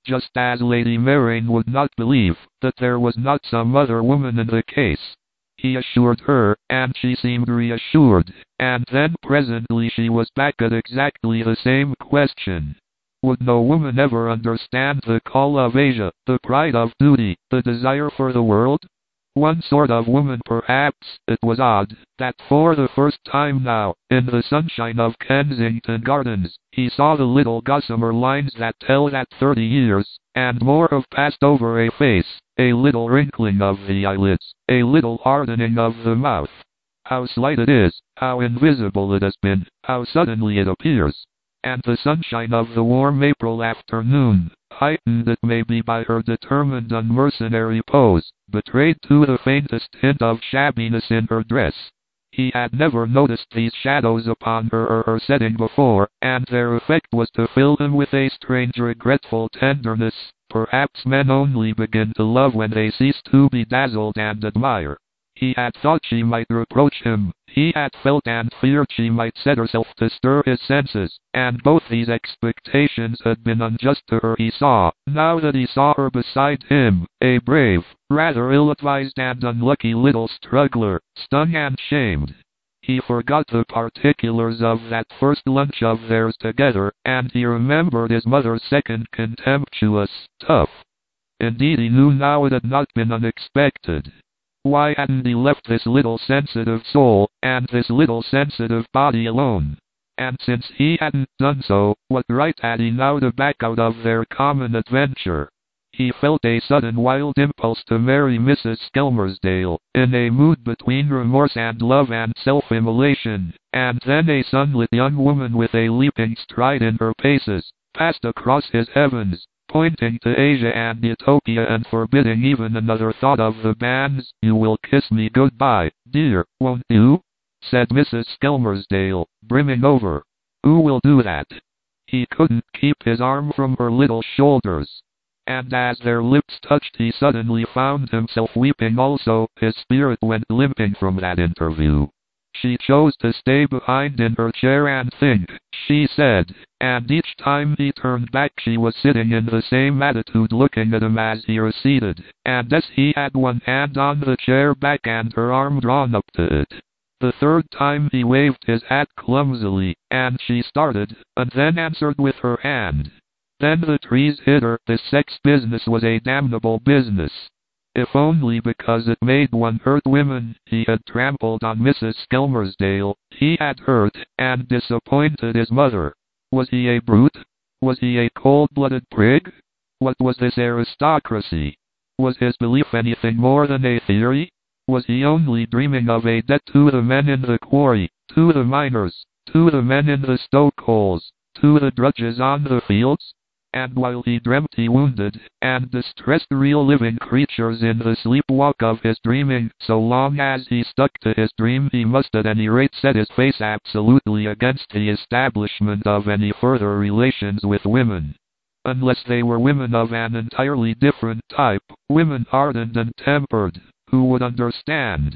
just as Lady Mary would not believe that there was not some other woman in the case. He assured her, and she seemed reassured, and then presently she was back at exactly the same question. Would no woman ever understand the call of Asia, the pride of duty, the desire for the world? One sort of woman perhaps. It was odd that for the first time now, in the sunshine of Kensington Gardens, he saw the little gossamer lines that tell that thirty years and more have passed over a face, a little wrinkling of the eyelids, a little hardening of the mouth. How slight it is, how invisible it has been, how suddenly it appears. And the sunshine of the warm April afternoon, heightened it may be by her determined unmercenary pose, betrayed to the faintest hint of shabbiness in her dress. He had never noticed these shadows upon her or her setting before, and their effect was to fill him with a strange regretful tenderness. Perhaps men only begin to love when they cease to be dazzled and admire. He had thought she might reproach him, he had felt and feared she might set herself to stir his senses, and both these expectations had been unjust to her. He saw, now that he saw her beside him, a brave, rather ill-advised and unlucky little struggler, stung and shamed. He forgot the particulars of that first lunch of theirs together, and he remembered his mother's second contemptuous, tough. Indeed, he knew now it had not been unexpected. Why hadn't he left this little sensitive soul, and this little sensitive body alone? And since he hadn't done so, what right had he now to back out of their common adventure? He felt a sudden wild impulse to marry Missus Skelmersdale, in a mood between remorse and love and self-immolation, and then a sunlit young woman with a leaping stride in her paces, passed across his heavens, pointing to Asia and Utopia and forbidding even another thought of the banns. "You will kiss me goodbye, dear, won't you?" said Missus Skelmersdale, brimming over. "Who will do that?" He couldn't keep his arm from her little shoulders. And as their lips touched he suddenly found himself weeping also. His spirit went limping from that interview. She chose to stay behind in her chair and think, she said, and each time he turned back she was sitting in the same attitude looking at him as he receded, and as he had one hand on the chair back and her arm drawn up to it. The third time he waved his hat clumsily, and she started, and then answered with her hand. Then the trees hit her. This sex business was a damnable business. If only because it made one hurt women. He had trampled on Missus Skelmersdale. He had hurt and disappointed his mother. Was he a brute? Was he a cold-blooded prig? What was this aristocracy? Was his belief anything more than a theory? Was he only dreaming of a debt to the men in the quarry, to the miners, to the men in the stokeholes, to the drudges on the fields? And while he dreamt he wounded and distressed real living creatures in the sleepwalk of his dreaming. So long as he stuck to his dream he must at any rate set his face absolutely against the establishment of any further relations with women. Unless they were women of an entirely different type, women hardened and tempered, who would understand.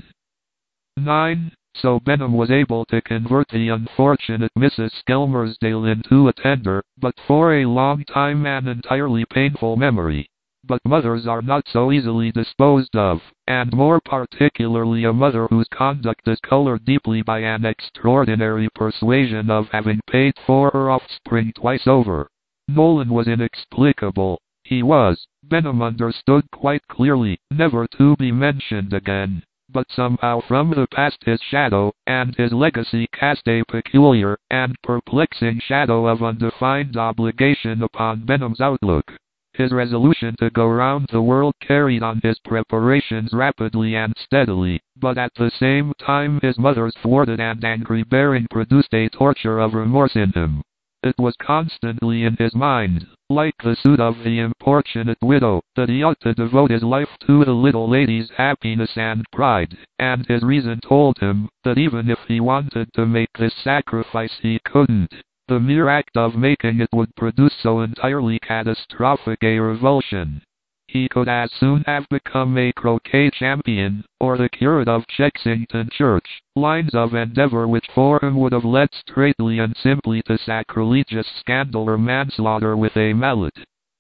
nine. So Benham was able to convert the unfortunate Missus Skelmersdale into a tender, but for a long time an entirely painful memory. But mothers are not so easily disposed of, and more particularly a mother whose conduct is colored deeply by an extraordinary persuasion of having paid for her offspring twice over. Nolan was inexplicable. He was, Benham understood quite clearly, never to be mentioned again. But somehow from the past his shadow and his legacy cast a peculiar and perplexing shadow of undefined obligation upon Benham's outlook. His resolution to go round the world carried on his preparations rapidly and steadily, but at the same time his mother's thwarted and angry bearing produced a torture of remorse in him. It was constantly in his mind, like the suit of the importunate widow, that he ought to devote his life to the little lady's happiness and pride, and his reason told him that even if he wanted to make this sacrifice he couldn't. The mere act of making it would produce so entirely catastrophic a revulsion. He could as soon have become a croquet champion, or the curate of Chexington Church, lines of endeavor which for him would have led straightly and simply to sacrilegious scandal or manslaughter with a mallet.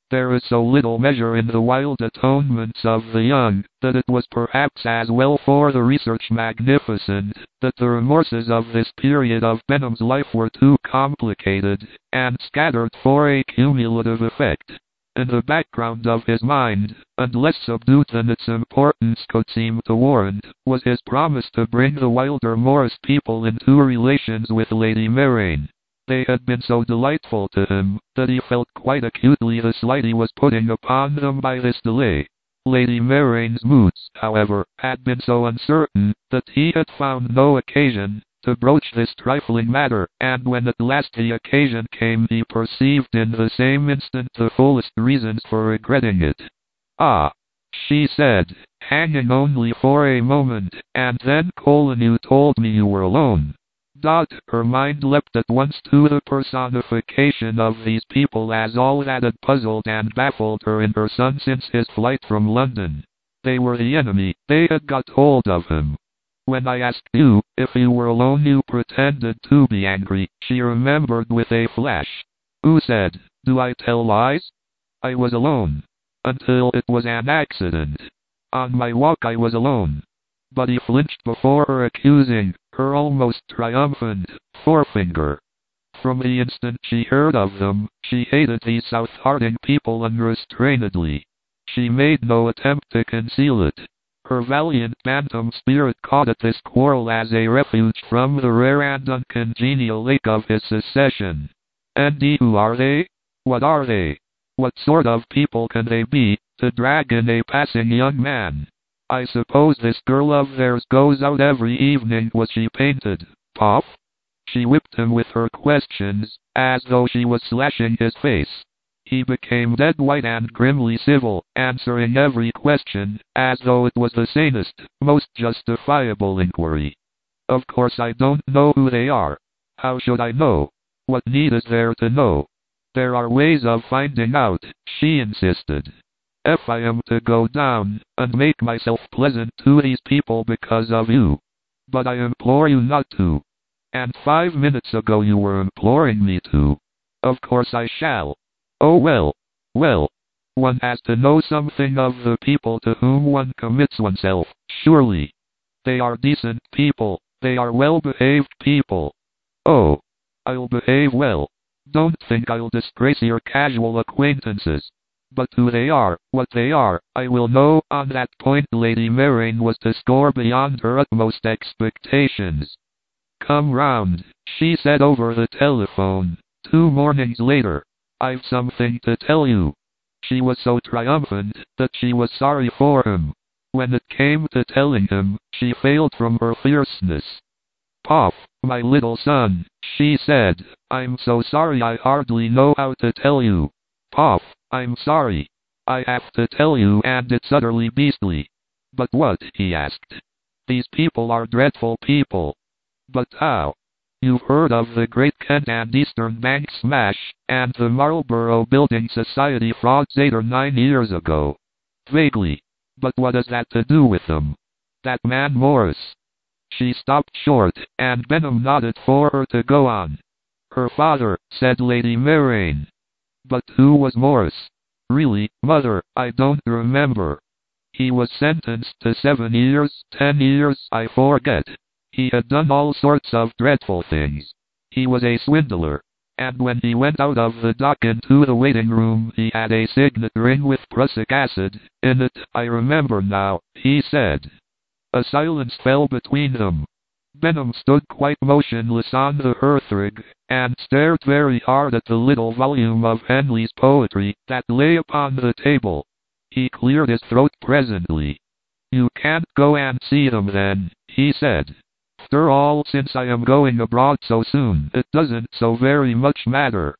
There is so little measure in the wild atonements of the young, that it was perhaps as well for the research magnificent, that the remorses of this period of Benham's life were too complicated, and scattered for a cumulative effect. In the background of his mind, and less subdued than its importance could seem to warrant, was his promise to bring the Wilder Morris people into relations with Lady Maraine. They had been so delightful to him, that he felt quite acutely the slight he was putting upon them by this delay. Lady Maraine's moods, however, had been so uncertain, that he had found no occasion to broach this trifling matter, and when at last the occasion came he perceived in the same instant the fullest reasons for regretting it. "Ah," she said, hanging only for a moment, "and then, Colin, you told me you were alone." Dot, her mind leapt at once to the personification of these people as all that had puzzled and baffled her in her son since his flight from London. They were the enemy, they had got hold of him. "When I asked you if you were alone you pretended to be angry," she remembered with a flash. "Who said, do I tell lies? I was alone. Until it was an accident. On my walk I was alone." But he flinched before her accusing, her almost triumphant, forefinger. From the instant she heard of them, she hated these South Harding people unrestrainedly. She made no attempt to conceal it. Her valiant bantam spirit caught at this quarrel as a refuge from the rare and uncongenial lake of his secession. "And who are they? What are they? What sort of people can they be, to drag in a passing young man? I suppose this girl of theirs goes out every evening. Was she painted, Puff?" She whipped him with her questions, as though she was slashing his face. He became dead white and grimly civil, answering every question, as though it was the sanest, most justifiable inquiry. "Of course I don't know who they are. How should I know? What need is there to know? There are ways of finding out," she insisted. "If I am to go down, and make myself pleasant to these people because of you. But I implore you not to. And five minutes ago you were imploring me to." "Of course I shall." "Oh well, well. One has to know something of the people to whom one commits oneself, surely. They are decent people, they are well-behaved people." "Oh, I'll behave well. Don't think I'll disgrace your casual acquaintances. But who they are, what they are, I will know." On that point Lady Maraine was to score beyond her utmost expectations. "Come round," she said over the telephone, two mornings later. "I've something to tell you." She was so triumphant that she was sorry for him. When it came to telling him, she failed from her fierceness. "Puff, my little son," she said, "I'm so sorry I hardly know how to tell you. Puff, I'm sorry. I have to tell you, and it's utterly beastly." "But what?" he asked. "These people are dreadful people." "But how?" "You've heard of the Great Kent and Eastern Bank smash, and the Marlborough Building Society frauds eight or nine years ago?" "Vaguely. But what has that to do with them?" "That man Morris." She stopped short, and Benham nodded for her to go on. "Her father," said Lady Maraine. "But who was Morris?" "Really, Mother, I don't remember. He was sentenced to seven years, ten years, I forget. He had done all sorts of dreadful things. He was a swindler. And when he went out of the dock into the waiting room he had a signet ring with prussic acid in it. I remember now," he said. A silence fell between them. Benham stood quite motionless on the hearthrug, and stared very hard at the little volume of Henley's poetry that lay upon the table. He cleared his throat presently. "You can't go and see them then," he said. "After all, since I am going abroad so soon, it doesn't so very much matter."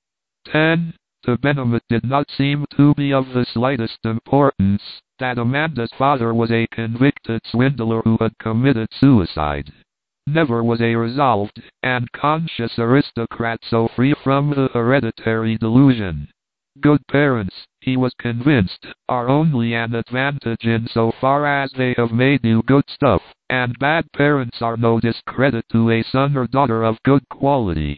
ten. To Benham it did not seem to be of the slightest importance that Amanda's father was a convicted swindler who had committed suicide. Never was a resolved and conscious aristocrat so free from the hereditary delusion. Good parents, he was convinced, are only an advantage in so far as they have made you good stuff, and bad parents are no discredit to a son or daughter of good quality.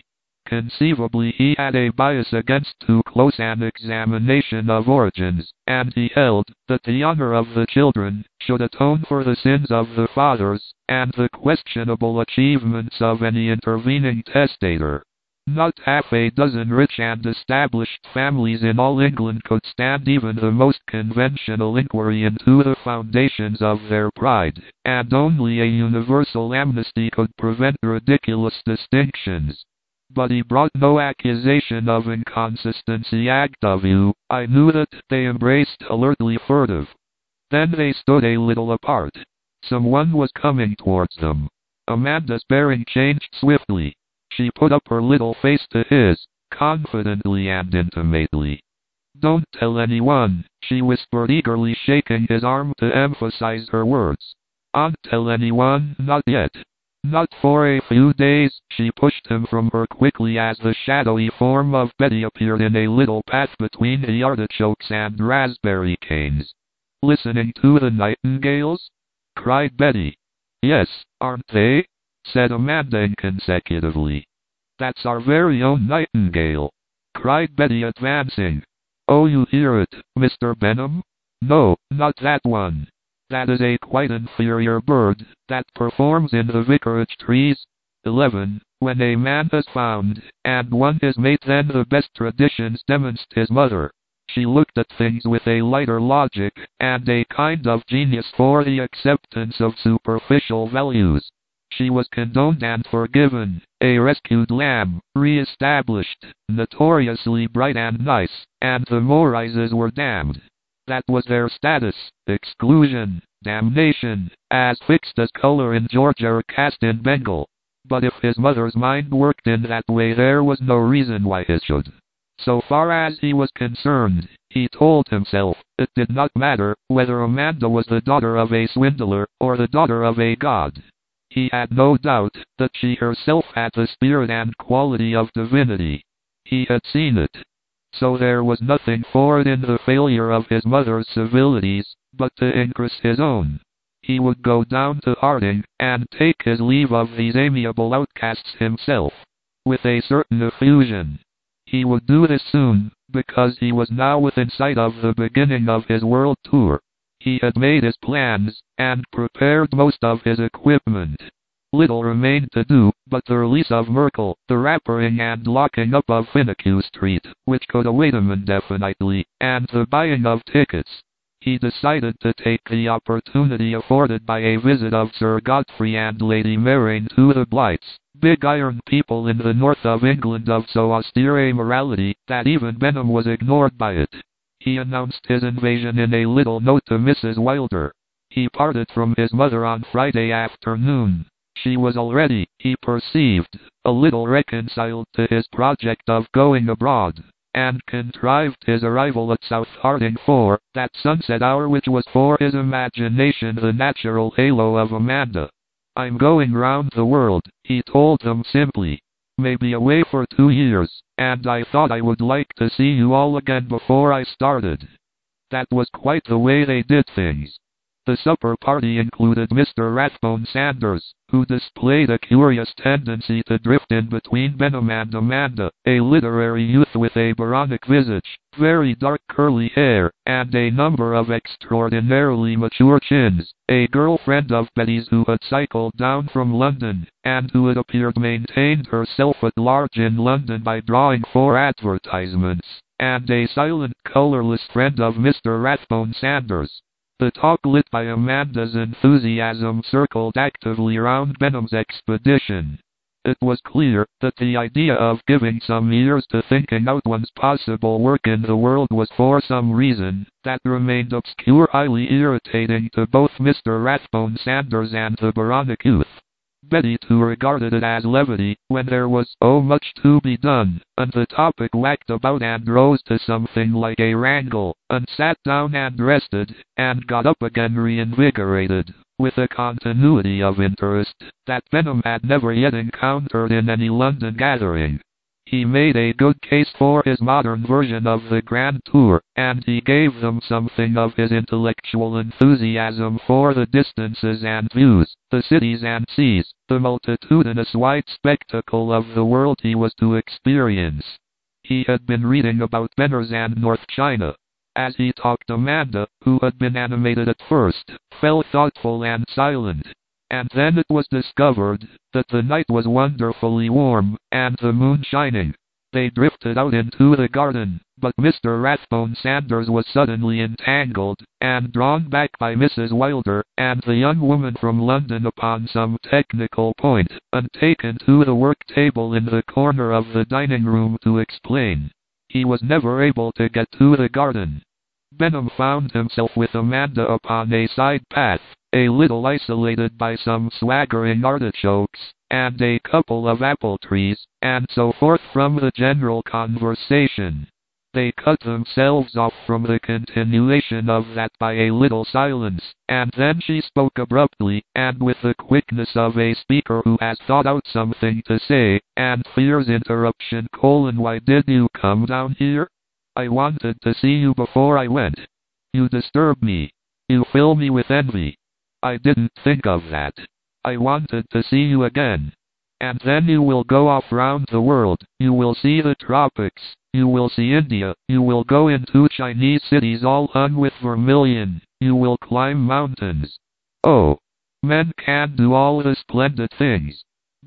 Conceivably he had a bias against too close an examination of origins, and he held that the honor of the children should atone for the sins of the fathers, and the questionable achievements of any intervening testator. Not half a dozen rich and established families in all England could stand even the most conventional inquiry into the foundations of their pride, and only a universal amnesty could prevent ridiculous distinctions. But he brought no accusation of inconsistency acta view. I knew that they embraced alertly furtive. Then they stood a little apart. Someone was coming towards them. Amanda's bearing changed swiftly. She put up her little face to his, confidently and intimately. "Don't tell anyone," she whispered, eagerly shaking his arm to emphasize her words. "Don't tell anyone, not yet. Not for a few days." She pushed him from her quickly as the shadowy form of Betty appeared in a little path between the artichokes and raspberry canes. "Listening to the nightingales?" cried Betty. "Yes, aren't they?" said Amanda inconsecutively. "That's our very own nightingale," cried Betty, advancing. "Oh, you hear it, Mister Benham?" "No, not that one. That is a quite inferior bird, that performs in the vicarage trees." eleven. When a man has found, and won his mate, then the best traditions demonst his mother. She looked at things with a lighter logic, and a kind of genius for the acceptance of superficial values. She was condoned and forgiven, a rescued lamb, re-established, notoriously bright and nice, and the Morrises were damned. That was their status, exclusion, damnation, as fixed as color in Georgia or caste in Bengal. But if his mother's mind worked in that way, there was no reason why it should. So far as he was concerned, he told himself, it did not matter whether Amanda was the daughter of a swindler, or the daughter of a god. He had no doubt that she herself had the spirit and quality of divinity. He had seen it. So there was nothing for it in the failure of his mother's civilities, but to increase his own. He would go down to Harding, and take his leave of these amiable outcasts himself, with a certain effusion. He would do this soon, because he was now within sight of the beginning of his world tour. He had made his plans, and prepared most of his equipment. Little remained to do, but the release of Merkel, the wrappering and locking up of Finicue Street, which could await him indefinitely, and the buying of tickets. He decided to take the opportunity afforded by a visit of Sir Godfrey and Lady Maraine to the Blights, big iron people in the north of England of so austere a morality that even Benham was ignored by it. He announced his invasion in a little note to Missus Wilder. He parted from his mother on Friday afternoon. She was already, he perceived, a little reconciled to his project of going abroad, and contrived his arrival at South Harding for that sunset hour which was for his imagination the natural halo of Amanda. "I'm going round the world," he told them simply. "Maybe away for two years, and I thought I would like to see you all again before I started." That was quite the way they did things. The supper party included Mister Rathbone Sanders, who displayed a curious tendency to drift in between Benham and Amanda, a literary youth with a Byronic visage, very dark curly hair, and a number of extraordinarily mature chins, a girlfriend of Betty's who had cycled down from London, and who it appeared maintained herself at large in London by drawing for advertisements, and a silent, colorless friend of Mister Rathbone Sanders. The talk, lit by Amanda's enthusiasm, circled actively round Benham's expedition. It was clear that the idea of giving some years to thinking out one's possible work in the world was, for some reason that remained obscure, highly irritating to both Mister Rathbone Sanders and the Byronic youth. Betty too regarded it as levity, when there was oh much to be done, and the topic whacked about and rose to something like a wrangle, and sat down and rested, and got up again reinvigorated, with a continuity of interest that Benham had never yet encountered in any London gathering. He made a good case for his modern version of the Grand Tour, and he gave them something of his intellectual enthusiasm for the distances and views, the cities and seas, the multitudinous wide spectacle of the world he was to experience. He had been reading about Benners and North China. As he talked, Amanda, who had been animated at first, fell thoughtful and silent. And then it was discovered that the night was wonderfully warm, and the moon shining. They drifted out into the garden, but Mister Rathbone Sanders was suddenly entangled, and drawn back by Missus Wilder, and the young woman from London upon some technical point, and taken to the work table in the corner of the dining room to explain. He was never able to get to the garden. Benham found himself with Amanda upon a side path, a little isolated by some swaggering artichokes, and a couple of apple trees, and so forth from the general conversation. They cut themselves off from the continuation of that by a little silence, and then she spoke abruptly, and with the quickness of a speaker who has thought out something to say, and fears interruption. Colon, why did you come down here? I wanted to see you before I went. You disturb me. You fill me with envy. I didn't think of that. I wanted to see you again. And then you will go off round the world, you will see the tropics, you will see India, you will go into Chinese cities all hung with vermilion, you will climb mountains. Oh, men can do all the splendid things.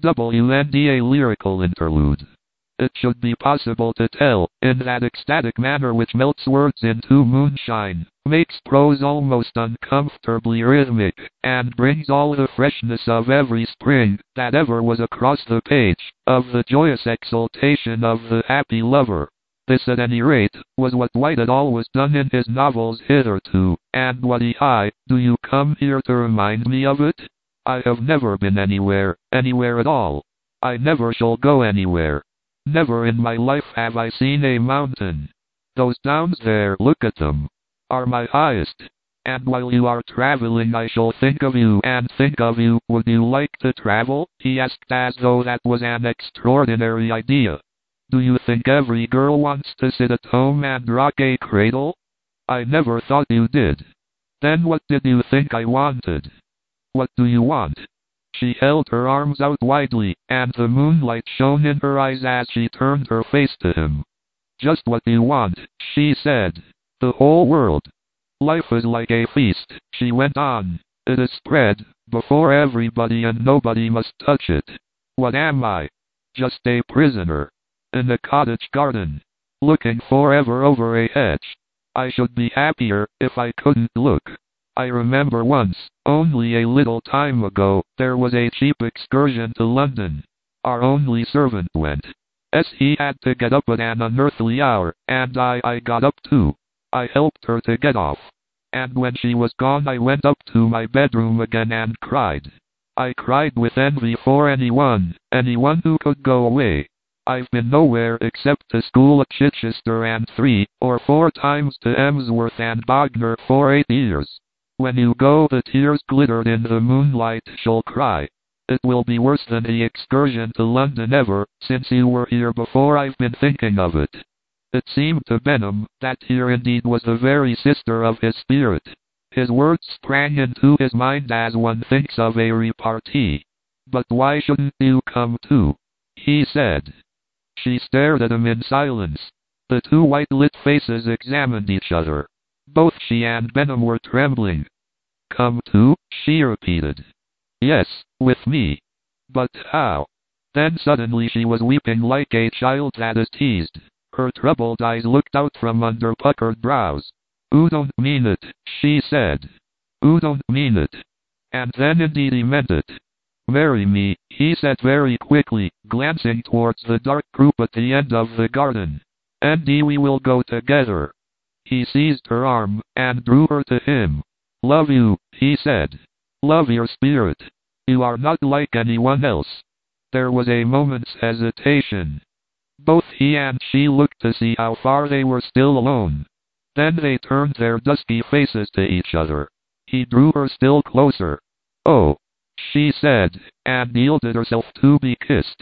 W N D A lyrical interlude. It should be possible to tell, in that ecstatic manner which melts words into moonshine, makes prose almost uncomfortably rhythmic, and brings all the freshness of every spring that ever was across the page, of the joyous exultation of the happy lover. This, at any rate, was what White had always done in his novels hitherto, and what he I, do you come here to remind me of it? I have never been anywhere, anywhere at all. I never shall go anywhere. Never in my life have I seen a mountain. Those downs there, look at them, are my highest. And while you are traveling I shall think of you and think of you. Would you like to travel? He asked as though that was an extraordinary idea. Do you think every girl wants to sit at home and rock a cradle? I never thought you did. Then what did you think I wanted? What do you want? She held her arms out widely, and the moonlight shone in her eyes as she turned her face to him. Just what you want, she said. The whole world. Life is like a feast, she went on. It is spread before everybody and nobody must touch it. What am I? Just a prisoner. In a cottage garden. Looking forever over a hedge. I should be happier if I couldn't look. I remember once, only a little time ago, there was a cheap excursion to London. Our only servant went. As he had to get up at an unearthly hour, and I, I got up too. I helped her to get off. And when she was gone I went up to my bedroom again and cried. I cried with envy for anyone, anyone who could go away. I've been nowhere except to school at Chichester and three or four times to Emsworth and Bognor for eight years. When you go the tears glittered in the moonlight shall cry. It will be worse than the excursion to London ever, since you were here before I've been thinking of it. It seemed to Benham that here indeed was the very sister of his spirit. His words sprang into his mind as one thinks of a repartee. But why shouldn't you come too? He said. She stared at him in silence. The two white-lit faces examined each other. Both she and Benham were trembling. Come too, she repeated. Yes, with me. But how? Then suddenly she was weeping like a child that is teased. Her troubled eyes looked out from under puckered brows. "Oo don't mean it," she said. "Oo don't mean it." And then indeed he meant it. "Marry me," he said very quickly, glancing towards the dark group at the end of the garden. "And we will go together." He seized her arm, and drew her to him. "Love you," he said. "Love your spirit. You are not like anyone else." There was a moment's hesitation. Both he and she looked to see how far they were still alone. Then they turned their dusky faces to each other. He drew her still closer. "Oh," she said, and yielded herself to be kissed.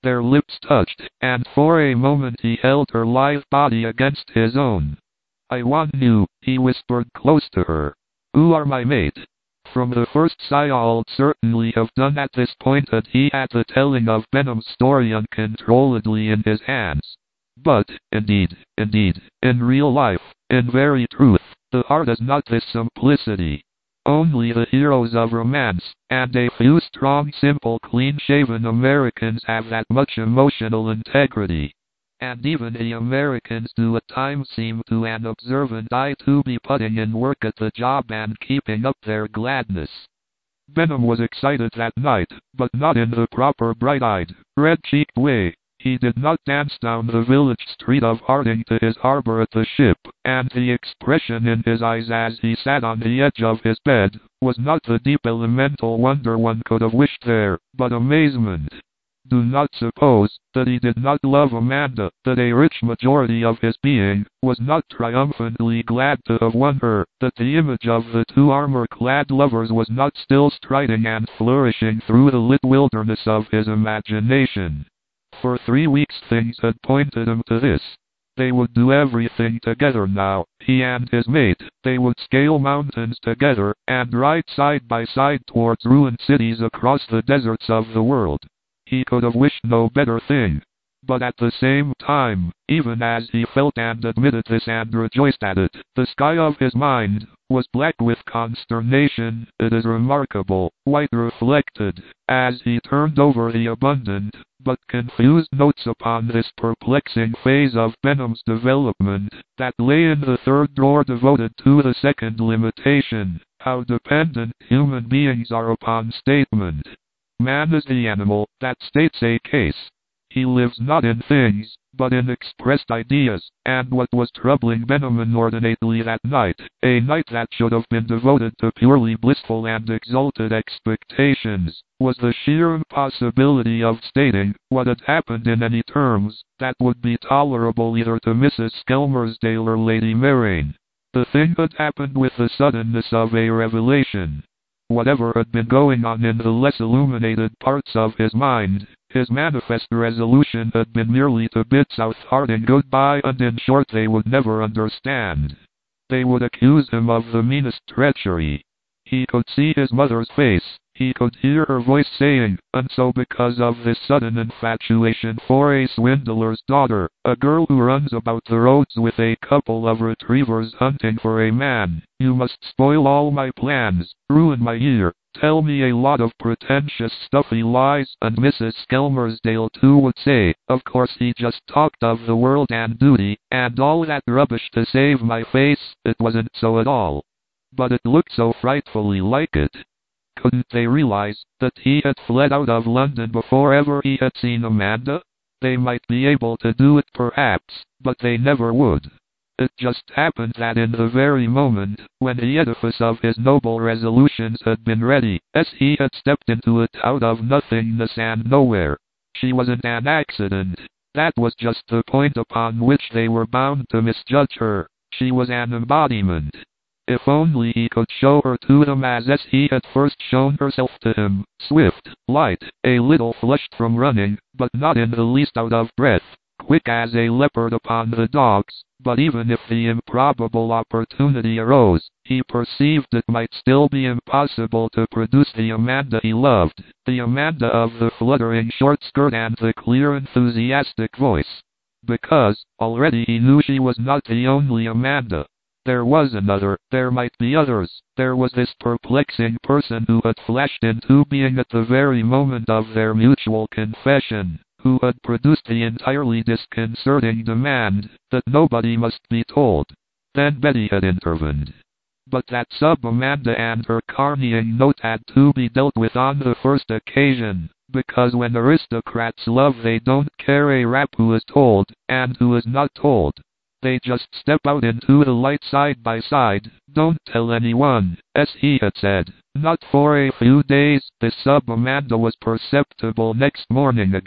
Their lips touched, and for a moment he held her lithe body against his own. "I want you," he whispered close to her. "You are my mate." From the first Sayald certainly have done at this point that he had the telling of Benham's story uncontrolledly in his hands. But, indeed, indeed, in real life, in very truth, the heart is not this simplicity. Only the heroes of romance, and a few strong, simple, clean-shaven Americans have that much emotional integrity. And even the Americans do at times seem to an observant eye to be putting in work at the job and keeping up their gladness. Benham was excited that night, but not in the proper bright-eyed, red-cheeked way. He did not dance down the village street of Harding to his harbor at the ship, and the expression in his eyes as he sat on the edge of his bed was not the deep elemental wonder one could have wished there, but amazement. Do not suppose that he did not love Amanda, that a rich majority of his being was not triumphantly glad to have won her, that the image of the two armor-clad lovers was not still striding and flourishing through the lit wilderness of his imagination. For three weeks things had pointed him to this. They would do everything together now, he and his mate. They would scale mountains together, and ride side by side towards ruined cities across the deserts of the world. He could have wished no better thing. But at the same time, even as he felt and admitted this and rejoiced at it, the sky of his mind was black with consternation. It is remarkable, White reflected, as he turned over the abundant, but confused notes upon this perplexing phase of Benham's development, that lay in the third drawer devoted to the second limitation, how dependent human beings are upon statement. Man is the animal that states a case. He lives not in things, but in expressed ideas, and what was troubling Benham inordinately that night, a night that should have been devoted to purely blissful and exalted expectations, was the sheer impossibility of stating what had happened in any terms that would be tolerable either to Missus Skelmersdale or Lady Marraine. The thing had happened with the suddenness of a revelation. Whatever had been going on in the less illuminated parts of his mind, his manifest resolution had been merely to bid South Harding goodbye, and in short they would never understand. They would accuse him of the meanest treachery. He could see his mother's face, he could hear her voice saying, "And so because of this sudden infatuation for a swindler's daughter, a girl who runs about the roads with a couple of retrievers hunting for a man, you must spoil all my plans, ruin my year, tell me a lot of pretentious stuffy lies." And Missus Skelmersdale too would say, "Of course he just talked of the world and duty, and all that rubbish to save my face. It wasn't so at all. But it looked so frightfully like it." Couldn't they realize that he had fled out of London before ever he had seen Amanda? They might be able to do it perhaps, but they never would. It just happened that in the very moment when the edifice of his noble resolutions had been ready, as he had stepped into it out of nothingness and nowhere, she wasn't an accident. That was just the point upon which they were bound to misjudge her. She was an embodiment. If only he could show her to them as, as he had first shown herself to him, swift, light, a little flushed from running, but not in the least out of breath, quick as a leopard upon the dogs. But even if the improbable opportunity arose, he perceived it might still be impossible to produce the Amanda he loved, the Amanda of the fluttering short skirt and the clear enthusiastic voice. Because, already he knew she was not the only Amanda. There was another, there might be others. There was this perplexing person who had flashed into being at the very moment of their mutual confession, who had produced the entirely disconcerting demand that nobody must be told. Then Betty had intervened. But that sub-Amanda and her carneying note had to be dealt with on the first occasion, because when aristocrats love they don't care a rap who is told, and who is not told. They just step out into the light side by side. Don't tell anyone, as he had said. Not for a few days. This sub-Amanda was perceptible next morning again,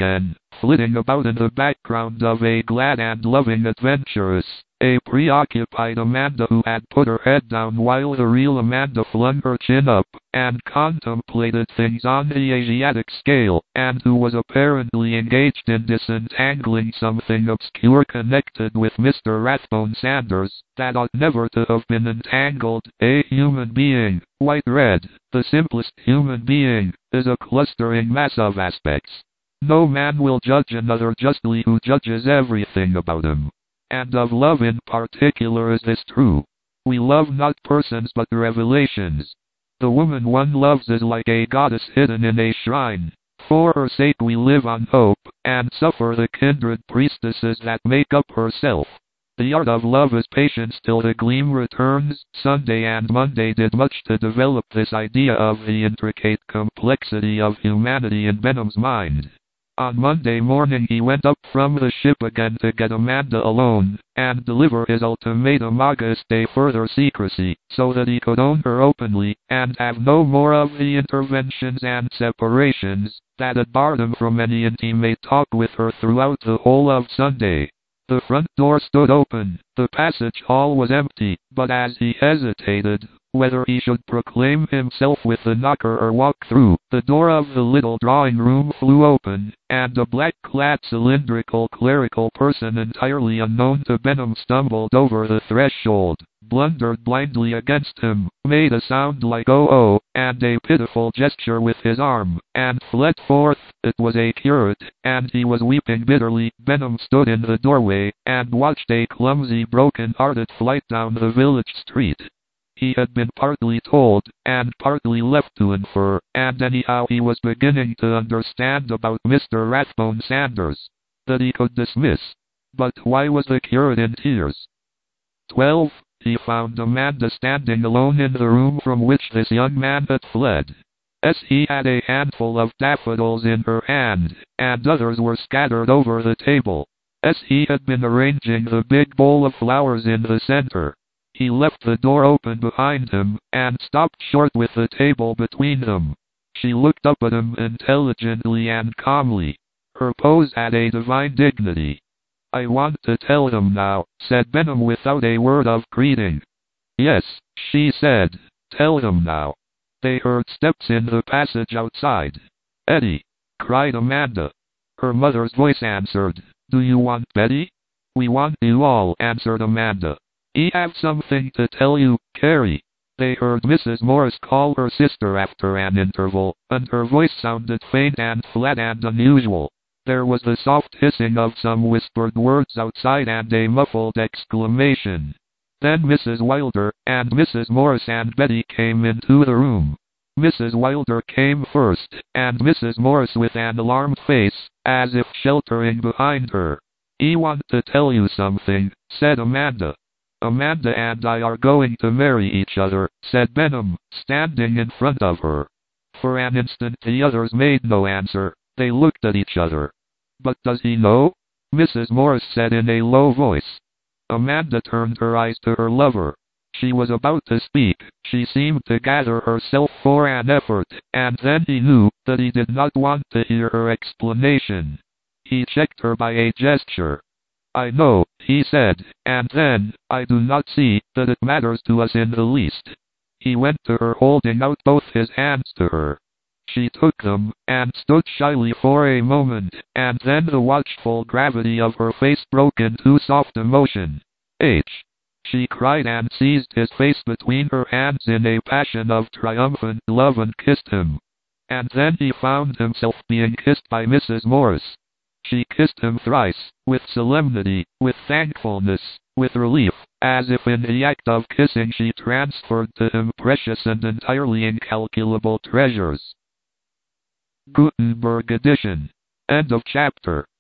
flitting about in the background of a glad and loving adventuress, a preoccupied Amanda who had put her head down while the real Amanda flung her chin up, and contemplated things on the Asiatic scale, and who was apparently engaged in disentangling something obscure connected with Mister Rathbone Sanders, that ought never to have been entangled. A human being, white-red, the simplest human being, is a clustering mass of aspects. No man will judge another justly who judges everything about him. And of love in particular is this true. We love not persons but revelations. The woman one loves is like a goddess hidden in a shrine. For her sake we live on hope, and suffer the kindred priestesses that make up herself. The art of love is patience till the gleam returns. Sunday and Monday did much to develop this idea of the intricate complexity of humanity in Benham's mind. On Monday morning he went up from the ship again to get Amanda alone, and deliver his ultimatum against a further secrecy, so that he could own her openly, and have no more of the interventions and separations, that had barred him from any intimate talk with her throughout the whole of Sunday. The front door stood open, the passage hall was empty, but as he hesitated whether he should proclaim himself with the knocker or walk through, the door of the little drawing-room flew open, and a black-clad cylindrical clerical person entirely unknown to Benham stumbled over the threshold, blundered blindly against him, made a sound like oh-oh, and a pitiful gesture with his arm, and fled forth. It was a curate, and he was weeping bitterly. Benham stood in the doorway, and watched a clumsy broken-hearted flight down the village street. He had been partly told, and partly left to infer, and anyhow he was beginning to understand about Mister Rathbone Sanders, that he could dismiss. But why was the curate in tears? Twelve. He found Amanda standing alone in the room from which this young man had fled. As he had a handful of daffodils in her hand, and others were scattered over the table. As he had been arranging the big bowl of flowers in the center. He left the door open behind him, and stopped short with the table between them. She looked up at him intelligently and calmly. Her pose had a divine dignity. "I want to tell him now," said Benham without a word of greeting. "Yes," she said, "tell him now." They heard steps in the passage outside. "Eddie!" cried Amanda. Her mother's voice answered. "Do you want Betty?" "We want you all," answered Amanda. "I have something to tell you, Carrie." They heard Missus Morris call her sister after an interval, and her voice sounded faint and flat and unusual. There was the soft hissing of some whispered words outside and a muffled exclamation. Then Missus Wilder, and Missus Morris and Betty came into the room. Missus Wilder came first, and Missus Morris with an alarmed face, as if sheltering behind her. "I want to tell you something," said Amanda. "Amanda and I are going to marry each other," said Benham, standing in front of her. For an instant the others made no answer. They looked at each other. "But does he know?" Missus Morris said in a low voice. Amanda turned her eyes to her lover. She was about to speak. She seemed to gather herself for an effort, and then he knew that he did not want to hear her explanation. He checked her by a gesture. "I know," he said, and then, "I do not see that it matters to us in the least." He went to her holding out both his hands to her. She took them, and stood shyly for a moment, and then the watchful gravity of her face broke into soft emotion. "H!" she cried and seized his face between her hands in a passion of triumphant love and kissed him. And then he found himself being kissed by Missus Morris. She kissed him thrice, with solemnity, with thankfulness, with relief, as if in the act of kissing she transferred to him precious and entirely incalculable treasures. Gutenberg edition. End of chapter.